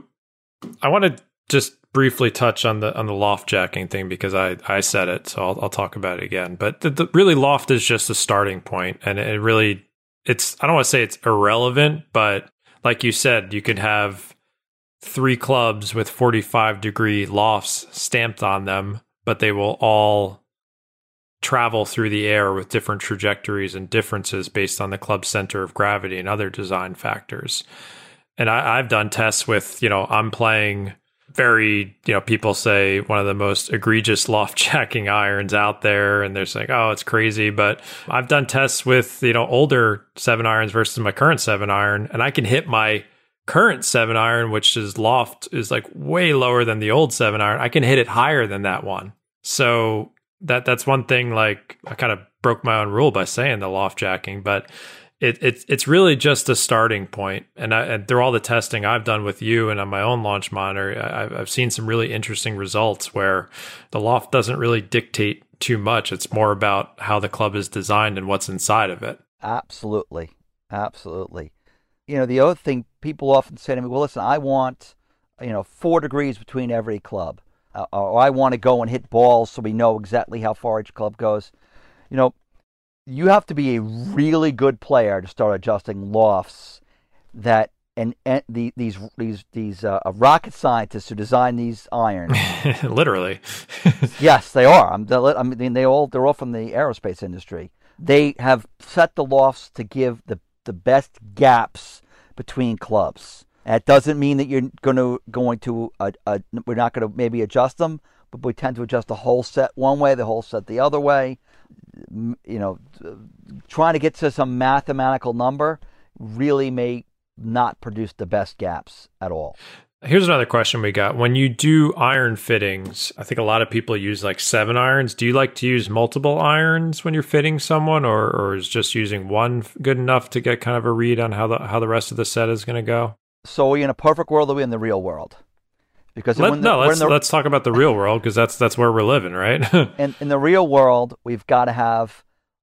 I want to just briefly touch on the, on the loft jacking thing because I, I said it, so I'll, I'll talk about it again, but the, the really loft is just a starting point, and it really, it's, I don't want to say it's irrelevant, but like you said, you could have three clubs with forty-five degree lofts stamped on them, but they will all travel through the air with different trajectories and differences based on the club's center of gravity and other design factors. And I, I've done tests with, you know, I'm playing very, you know, people say one of the most egregious loft jacking irons out there, and they're saying, oh, it's crazy. But I've done tests with, you know, older seven irons versus my current seven iron, and I can hit my current seven iron, which is loft, is like way lower than the old seven iron, I can hit it higher than that one. So that that's one thing. Like I kind of broke my own rule by saying the loft jacking, but it, it it's really just a starting point. And, I, and through all the testing I've done with you and on my own launch monitor, I've, I've seen some really interesting results where the loft doesn't really dictate too much. It's more about how the club is designed and what's inside of it. Absolutely. Absolutely. You know, the other thing people often say to me, well, listen, I want, you know, four degrees between every club. Uh, or I want to go and hit balls so we know exactly how far each club goes. You know, you have to be a really good player to start adjusting lofts that and, and the, these these these uh, rocket scientists who design these irons. Literally. Yes, they are. I'm, I mean, they all they're all from the aerospace industry. They have set the lofts to give the the best gaps between clubs. That doesn't mean that you're going to going to uh, uh, we're not going to maybe adjust them, but we tend to adjust the whole set one way, the whole set the other way. You know, trying to get to some mathematical number really may not produce the best gaps at all. Here's another question we got. When you do iron fittings, I think a lot of people use like seven irons. Do you like to use multiple irons when you're fitting someone, or, or is just using one good enough to get kind of a read on how the how the rest of the set is going to go? So are we in a perfect world, or are we in the real world? Because Let, when the, no, let's the, let's talk about the real world, because that's that's where we're living, right? in in the real world, we've got to have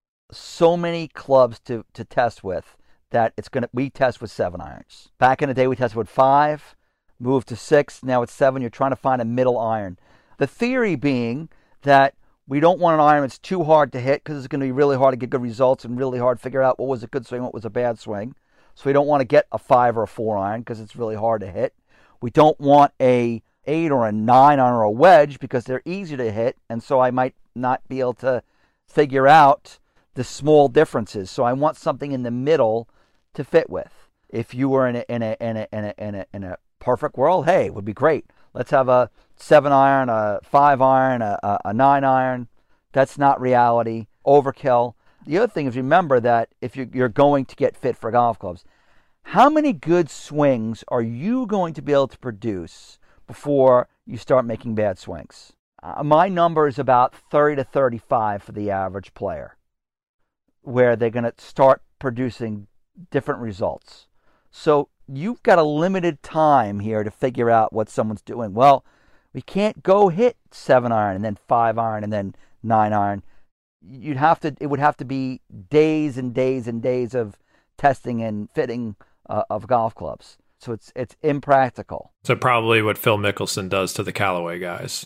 so many clubs to, to test with that it's gonna we test with seven irons. Back in the day, we tested with five, moved to six, now it's seven. You're trying to find a middle iron. The theory being that we don't want an iron that's too hard to hit, because it's going to be really hard to get good results and really hard to figure out what was a good swing, what was a bad swing. So we don't want to get a five or a four iron because it's really hard to hit. We don't want a eight or a nine iron or a wedge because they're easy to hit, and so I might not be able to figure out the small differences. So I want something in the middle to fit with. If you were in a in a in a in a in a, in a perfect world, hey, it would be great. Let's have a seven iron, a five iron, a, a, a nine iron. That's not reality. Overkill. The other thing is, remember that if you're, you're going to get fit for golf clubs, how many good swings are you going to be able to produce before you start making bad swings? Uh, my number is about thirty to thirty-five for the average player, where they're going to start producing different results. So you've got a limited time here to figure out what someone's doing. Well, we can't go hit seven iron and then five iron and then nine iron. You'd have to. It would have to be days and days and days of testing and fitting uh, of golf clubs. So it's it's impractical. So probably what Phil Mickelson does to the Callaway guys.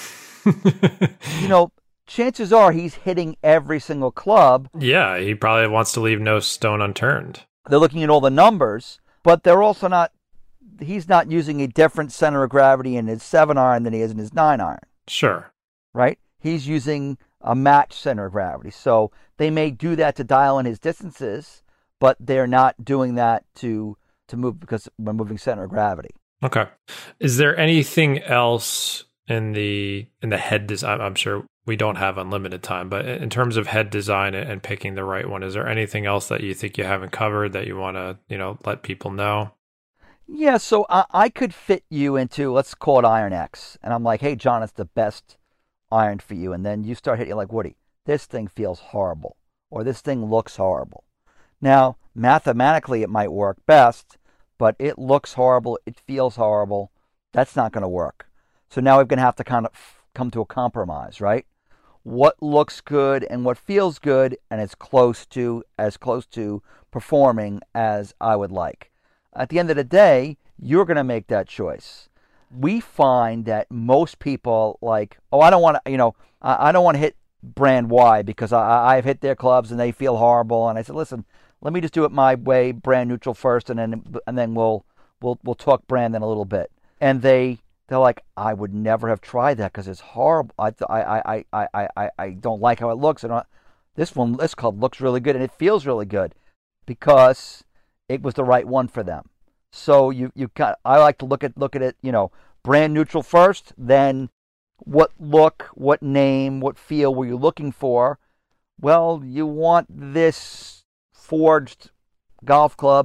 You know, chances are he's hitting every single club. Yeah, he probably wants to leave no stone unturned. They're looking at all the numbers, but they're also not. He's not using a different center of gravity in his seven iron than he is in his nine iron. Sure. Right? He's using a match center of gravity. So they may do that to dial in his distances, but they're not doing that to to move because we're moving center of gravity. Okay. Is there anything else in the in the head design? I'm sure we don't have unlimited time, but in terms of head design and picking the right one, is there anything else that you think you haven't covered that you want to, you know, let people know? Yeah, so I, I could fit you into, let's call it Iron X, and I'm like, hey, John, it's the best iron for you, and then you start hitting like, Woody, this thing feels horrible, or this thing looks horrible. Now, mathematically, it might work best, but it looks horrible, it feels horrible. That's not going to work. So now we're going to have to kind of come to a compromise, right? What looks good and what feels good, and it's close to, as close to performing as I would like. At the end of the day, you're going to make that choice. We find that most people like, oh, I don't want to, you know, I, I don't want to hit brand Y because I, I've hit their clubs and they feel horrible. And I said, listen, let me just do it my way, brand neutral first, and then and then we'll we'll we'll talk brand in a little bit. And they they're like, I would never have tried that because it's horrible. I I I I I I don't like how it looks. And I, this one, this club looks really good and it feels really good because it was the right one for them. So you you got. I like to look at look at it, you know, brand neutral first, then what look, what name, what feel were you looking for? Well, you want this forged golf club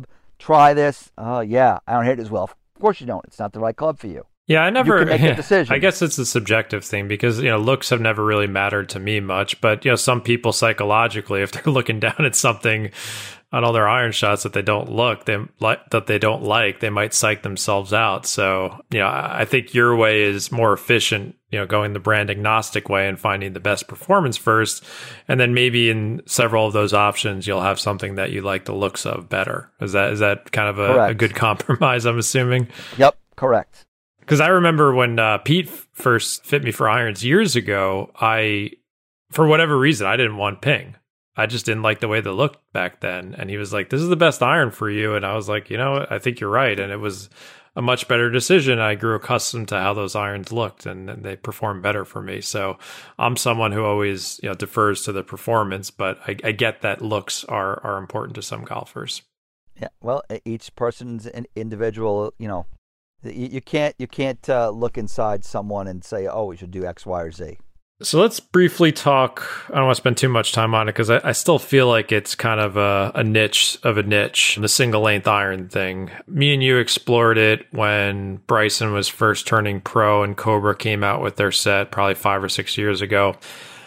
try this. Oh, uh, yeah, I don't hit it as well. Of course you don't. It's not the right club for you. Yeah, I never you can make yeah, a decision. I guess it's a subjective thing because, you know, looks have never really mattered to me much. But, you know, some people psychologically, if they're looking down at something on all their iron shots that they don't look, they like that they don't like, they might psych themselves out. So, you know, I think your way is more efficient, you know, going the brand agnostic way and finding the best performance first. And then maybe in several of those options, you'll have something that you like the looks of better. Is that is that kind of a, a good compromise, I'm assuming? Yep, correct. Because I remember when uh, Pete first fit me for irons years ago, I, for whatever reason, I didn't want ping. I just didn't like the way they looked back then. And he was like, this is the best iron for you. And I was like, you know, I think you're right. And it was a much better decision. I grew accustomed to how those irons looked and, and they performed better for me. So I'm someone who always, you know, defers to the performance, but I, I get that looks are, are important to some golfers. Yeah. Well, each person's an individual, you know, you, you can't, you can't uh, look inside someone and say, oh, we should do X, Y, or Z. So let's briefly talk. I don't want to spend too much time on it because I, I still feel like it's kind of a, a niche of a niche, the single length iron thing. Me and you explored it when Bryson was first turning pro and Cobra came out with their set probably five or six years ago.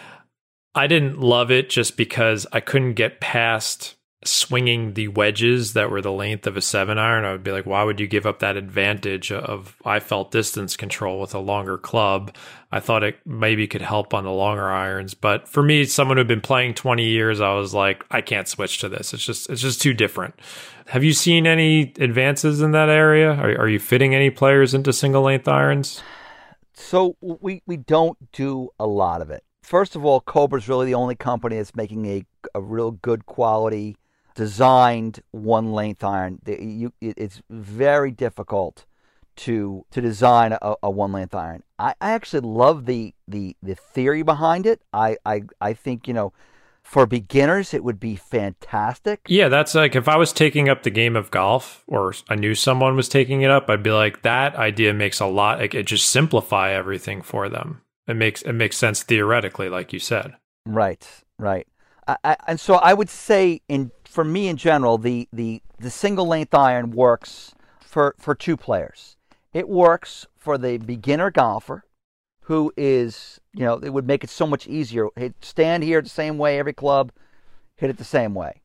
I didn't love it just because I couldn't get past swinging the wedges that were the length of a seven iron. I would be like, why would you give up that advantage of, I felt, distance control with a longer club? I thought it maybe could help on the longer irons. But for me, someone who'd been playing twenty years, I was like, I can't switch to this. It's just, it's just too different. Have you seen any advances in that area? Are, are you fitting any players into single length irons? So we, we don't do a lot of it. First of all, Cobra's really the only company that's making a, a real good quality designed one length iron. You, it's very difficult to to design a, a one length iron. I, I actually love the, the the theory behind it. I, I I think, you know, for beginners it would be fantastic. Yeah, that's like if I was taking up the game of golf or I knew someone was taking it up, I'd be like, that idea makes a lot. Like, it just simplify everything for them. It makes it makes sense theoretically, like you said. Right, right. I, I, and so I would say, in for me in general, the, the, the single length iron works for, for two players. It works for the beginner golfer who is, you know, it would make it so much easier. Hit, stand here the same way, every club, hit it the same way.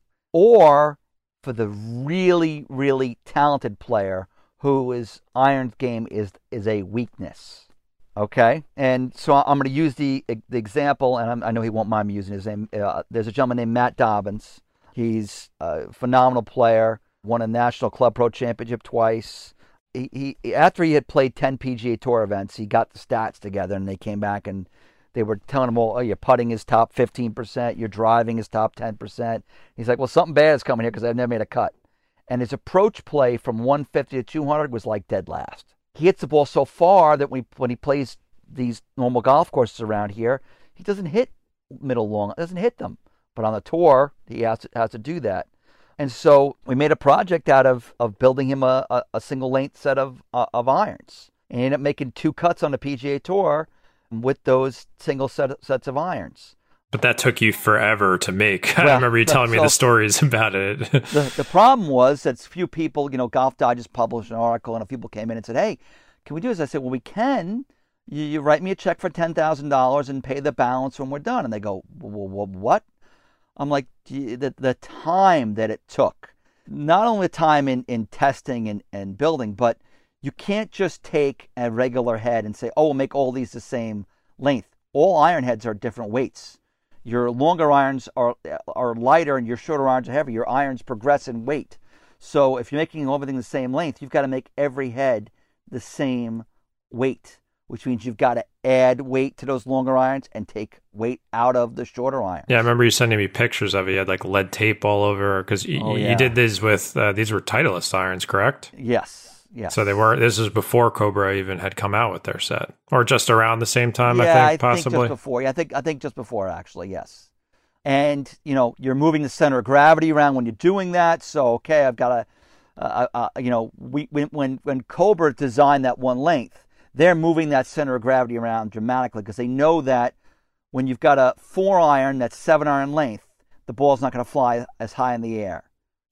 Or for the really, really talented player who is iron game is is a weakness. Okay, and so I'm going to use the the example, and I'm, I know he won't mind me using his name. Uh, there's a gentleman named Matt Dobbins. He's a phenomenal player, won a National Club Pro Championship twice. He, he after he had played ten P G A Tour events, he got the stats together, and they came back and they were telling him, "Well, oh, your putting is top fifteen percent, your driving is top ten percent." He's like, "Well, something bad is coming here because I've never made a cut." And his approach play from one fifty to two hundred was like dead last. He hits the ball so far that when he, when he plays these normal golf courses around here, he doesn't hit middle long, doesn't hit them. But on the tour, he has to, has to do that. And so we made a project out of, of building him a, a, a single length set of uh, of irons. And he ended up making two cuts on the P G A Tour with those single set, sets of irons. But that took you forever to make. Well, I remember you telling so, me the stories about it. the, the problem was that few people, you know, Golf Digest published an article and a few people came in and said, "Hey, can we do this?" I said, "Well, we can. You, you write me a check for ten thousand dollars and pay the balance when we're done." And they go, well, well, what? I'm like, the, the time that it took, not only the time in, in testing and, and building, but you can't just take a regular head and say, oh, we'll make all these the same length. All iron heads are different weights. Your longer irons are are lighter and your shorter irons are heavier. Your irons progress in weight. So if you're making everything the same length, you've got to make every head the same weight, which means you've got to add weight to those longer irons and take weight out of the shorter irons. Yeah, I remember you sending me pictures of it. You had like lead tape all over because y- oh, yeah. you did these with, uh, these were Titleist irons, correct? Yes. Yes. So they weren't, this is before Cobra even had come out with their set, or just around the same time, yeah, I think, possibly. I think just before. Yeah, I think, I think just before, actually, yes. And, you know, you're moving the center of gravity around when you're doing that. So, okay, I've got to, uh, uh, you know, we, when, when Cobra designed that one length, they're moving that center of gravity around dramatically because they know that when you've got a four iron that's seven iron length, the ball's not going to fly as high in the air.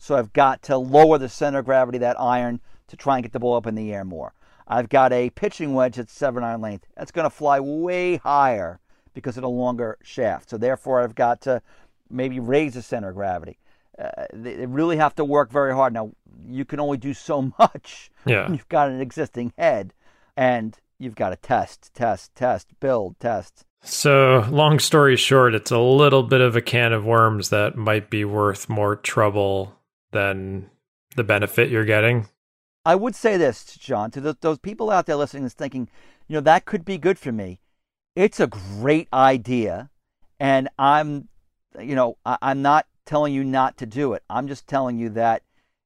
So I've got to lower the center of gravity of that iron to try and get the ball up in the air more. I've got a pitching wedge that's seven iron length. That's going to fly way higher because of the longer shaft. So therefore, I've got to maybe raise the center of gravity. Uh, they, they really have to work very hard. Now, you can only do so much yeah. when you've got an existing head. And you've got to test, test, test, build, test. So, long story short, it's a little bit of a can of worms that might be worth more trouble than the benefit you're getting. I would say this, John, to the, those people out there listening and thinking, you know, that could be good for me. It's a great idea. And I'm, you know, I, I'm not telling you not to do it. I'm just telling you that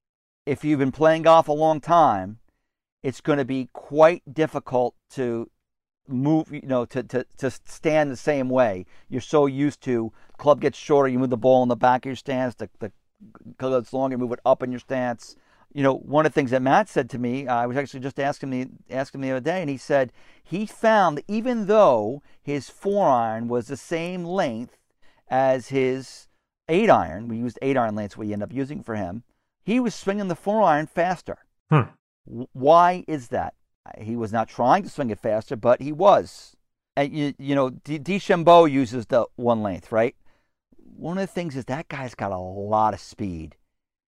if you've been playing golf a long time, it's going to be quite difficult to move, you know, to, to, to stand the same way. You're so used to, club gets shorter, you move the ball in the back of your stance, the, the club gets longer, you move it up in your stance. You know, one of the things that Matt said to me, I was actually just asking me, asking him the other day, and he said he found that even though his four iron was the same length as his eight iron, we used eight iron lengths we end up using for him, he was swinging the four iron faster. Hmm. Why is that? He was not trying to swing it faster, but he was. And you, you know, D- DeChambeau uses the one length, right? One of the things is that guy's got a lot of speed.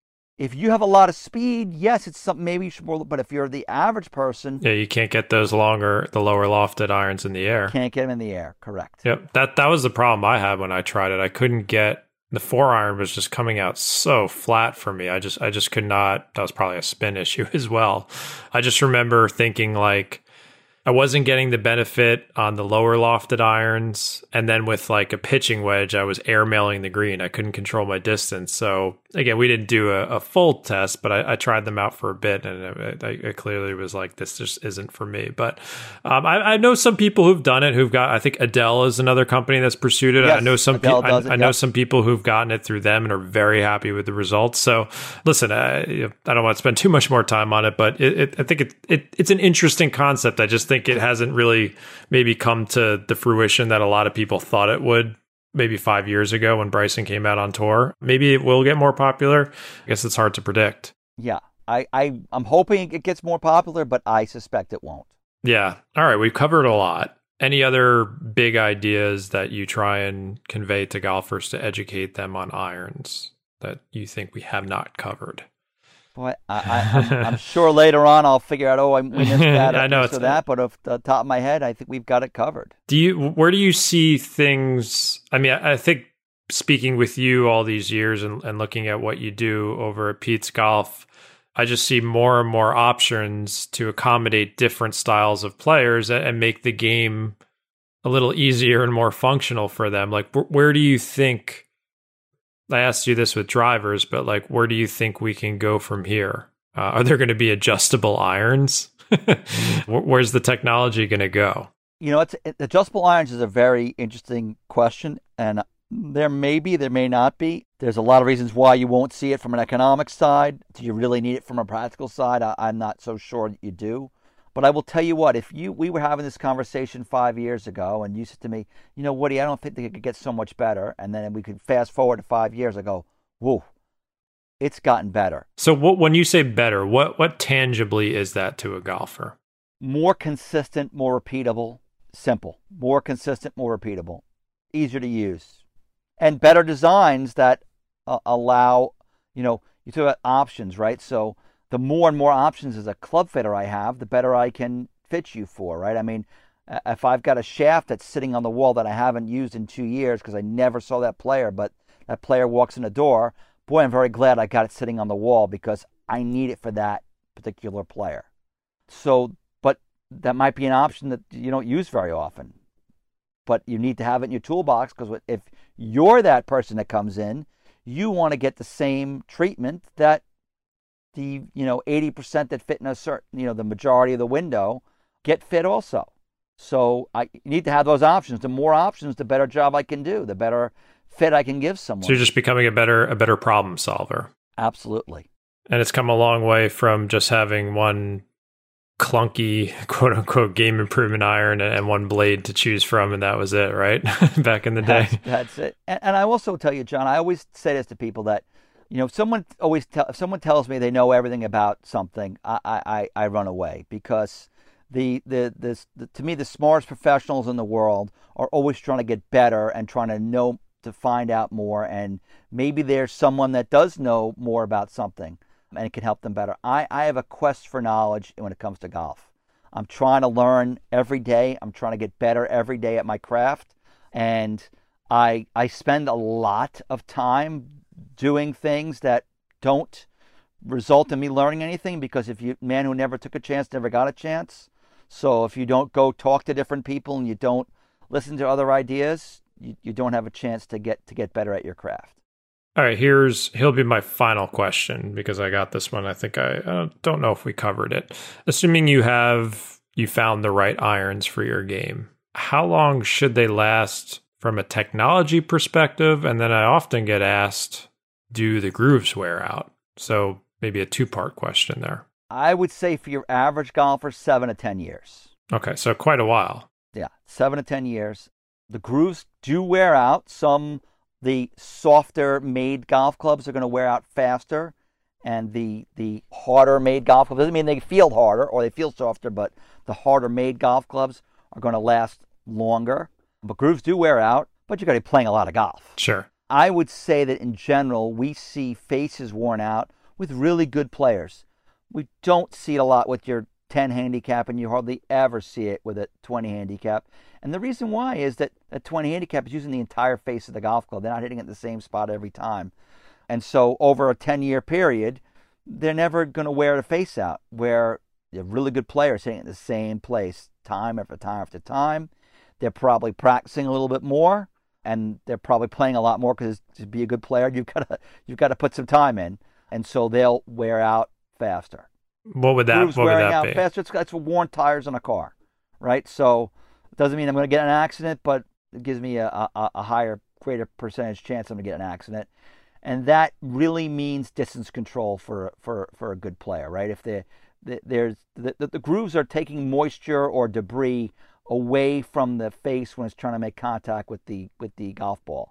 If you have a lot of speed, yes, it's something maybe you should. But if you're the average person, yeah, you can't get those longer, the lower lofted irons in the air. Can't get them in the air. Correct. Yep, that that was the problem I had when I tried it. I couldn't get. The four iron was just coming out so flat for me. I just I just could not. That was probably a spin issue as well. I just remember thinking like I wasn't getting the benefit on the lower lofted irons. And then with like a pitching wedge, I was airmailing the green. I couldn't control my distance. So again, we didn't do a, a full test, but I, I tried them out for a bit. And it, it, it clearly was like, this just isn't for me. But um, I, I know some people who've done it, who've got, I think Adele is another company that's pursued it. Yes, I know some people, I, it, I know yep. some people who've gotten it through them and are very happy with the results. So listen, I, I don't want to spend too much more time on it, but it, it, I think it, it, it's an interesting concept. I just think it hasn't really maybe come to the fruition that a lot of people thought it would maybe five years ago when Bryson came out on tour. Maybe it will get more popular. I guess it's hard to predict. Yeah, I, I, I'm hoping it gets more popular, but I suspect it won't. Yeah. All right. We've covered a lot. Any other big ideas that you try and convey to golfers to educate them on irons that you think we have not covered? Boy, I, I, I'm, I'm sure later on I'll figure out, oh, I missed that or I know this or that, but off the top of my head, I think we've got it covered. Do you? Where do you see things? I mean, I, I think speaking with you all these years and, and looking at what you do over at Pete's Golf, I just see more and more options to accommodate different styles of players and, and make the game a little easier and more functional for them. Like, wh- where do you think? I asked you this with drivers, but like, where do you think we can go from here? Uh, are there going to be adjustable irons? Where's the technology going to go? You know, it's, it, adjustable irons is a very interesting question, and there may be, there may not be. There's a lot of reasons why you won't see it from an economic side. Do you really need it from a practical side? I, I'm not so sure that you do. But I will tell you what, if you we were having this conversation five years ago and you said to me, you know, Woody, I don't think they could get so much better. And then we could fast forward to five years, I go, whoa, it's gotten better. So what, when you say better, what, what tangibly is that to a golfer? More consistent, more repeatable, simple. More consistent, more repeatable, easier to use. And better designs that uh, allow, you know, you talk about options, right? So the more and more options as a club fitter I have, the better I can fit you for, right? I mean, if I've got a shaft that's sitting on the wall that I haven't used in two years because I never saw that player, but that player walks in the door, boy, I'm very glad I got it sitting on the wall because I need it for that particular player. So, but that might be an option that you don't use very often. But you need to have it in your toolbox because if you're that person that comes in, you want to get the same treatment that the, you know, eighty percent that fit in a certain, you know, the majority of the window get fit also. So I need to have those options. The more options, the better job I can do, the better fit I can give someone. So you're just becoming a better a better problem solver. Absolutely. And it's come a long way from just having one clunky, quote unquote, game improvement iron and one blade to choose from, and that was it, right? Back in the day. That's, that's it. And, and I also tell you, John, I always say this to people that You know, if someone always tell, if someone tells me they know everything about something, I, I, I run away because the, the, the, the to me, the smartest professionals in the world are always trying to get better and trying to know, to find out more. And maybe there's someone that does know more about something and it can help them better. I, I have a quest for knowledge when it comes to golf. I'm trying to learn every day. I'm trying to get better every day at my craft. And I, I spend a lot of time doing things that don't result in me learning anything, because if you man who never took a chance never got a chance. So if you don't go talk to different people and you don't listen to other ideas, you, you don't have a chance to get to get better at your craft. All right, here's he'll be my final question, because I got this one. I think I uh, don't know if we covered it. Assuming you have you found the right irons for your game, how long should they last from a technology perspective? And then I often get asked, do the grooves wear out? So maybe a two-part question there. I would say for your average golfer, seven to ten years. Okay, so quite a while. Yeah, seven to ten years. The grooves do wear out. Some, the softer made golf clubs are going to wear out faster, and the the harder made golf clubs, doesn't mean they feel harder or they feel softer, but the harder made golf clubs are going to last longer. But grooves do wear out, but you got to be playing a lot of golf. Sure. I would say that in general, we see faces worn out with really good players. We don't see it a lot with your ten handicap, and you hardly ever see it with a twenty handicap. And the reason why is that a twenty handicap is using the entire face of the golf club. They're not hitting it in the same spot every time. And so over a ten-year period, they're never going to wear the face out, where a really good players hitting it in the same place time after time after time. They're probably practicing a little bit more, and they're probably playing a lot more, because to be a good player, you've got to you've got to put some time in, and so they'll wear out faster. What would that? Grooves what wearing would that out be? faster. It's, it's worn tires on a car, right? So it doesn't mean I'm going to get in an accident, but it gives me a, a, a higher, greater percentage chance I'm going to get in an accident, and that really means distance control for for for a good player, right? If the there's the, the, the grooves are taking moisture or debris away from the face when it's trying to make contact with the with the golf ball.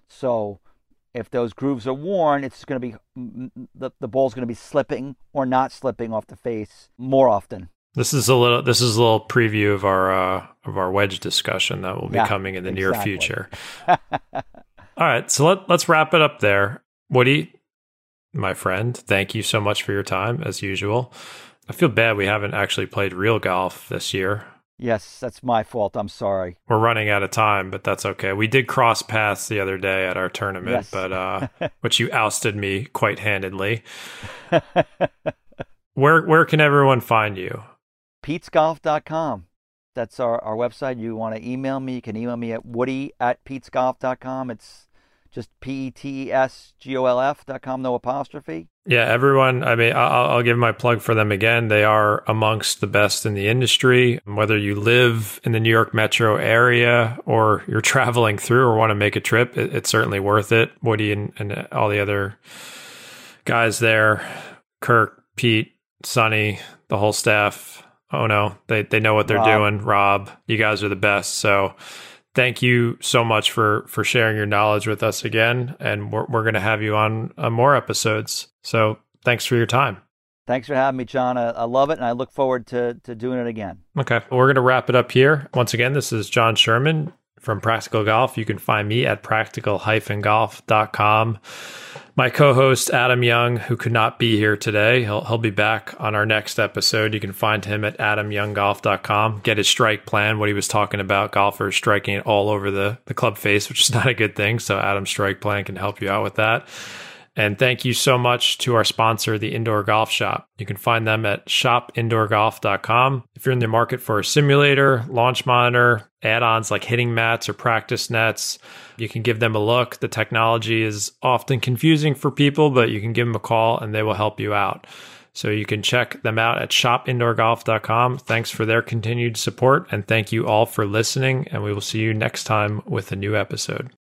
So if those grooves are worn, it's going to be the the ball's going to be slipping or not slipping off the face more often. This is a little this is a little preview of our uh, of our wedge discussion that will be Yeah, coming in the exactly. near future. All right, so let let's wrap it up there. Woody, my friend, thank you so much for your time as usual. I feel bad we haven't actually played real golf this year. Yes, that's my fault. I'm sorry. We're running out of time, but that's okay. We did cross paths the other day at our tournament, Yes. but uh, which you ousted me quite handedly. Where where can everyone find you? Peets Golf dot com. That's our, our website. You want to email me, you can email me at woody at Peets Golf dot com. It's just P E T E S G O L F dot com, no apostrophe. Yeah, everyone, I mean, I'll, I'll give my plug for them again. They are amongst the best in the industry. Whether you live in the New York metro area or you're traveling through or want to make a trip, it, it's certainly worth it. Woody and, and all the other guys there, Kirk, Pete, Sonny, the whole staff. Oh no, they, they know what they're Rob. doing. Rob, you guys are the best. So thank you so much for, for sharing your knowledge with us again. And we're, we're going to have you on, on more episodes. So thanks for your time. Thanks for having me, John. I, I love it, and I look forward to, to doing it again. Okay. Well, we're going to wrap it up here. Once again, this is John Sherman from Practical Golf. You can find me at practical dash golf dot com. My co-host, Adam Young, who could not be here today, he'll, he'll be back on our next episode. You can find him at adam young golf dot com. Get his strike plan, what he was talking about, golfers striking it all over the, the club face, which is not a good thing. So Adam's strike plan can help you out with that. And thank you so much to our sponsor, the Indoor Golf Shop. You can find them at shop indoor golf dot com. If you're in the market for a simulator, launch monitor, add-ons like hitting mats or practice nets, you can give them a look. The technology is often confusing for people, but you can give them a call and they will help you out. So you can check them out at shop indoor golf dot com. Thanks for their continued support, and thank you all for listening, and we will see you next time with a new episode.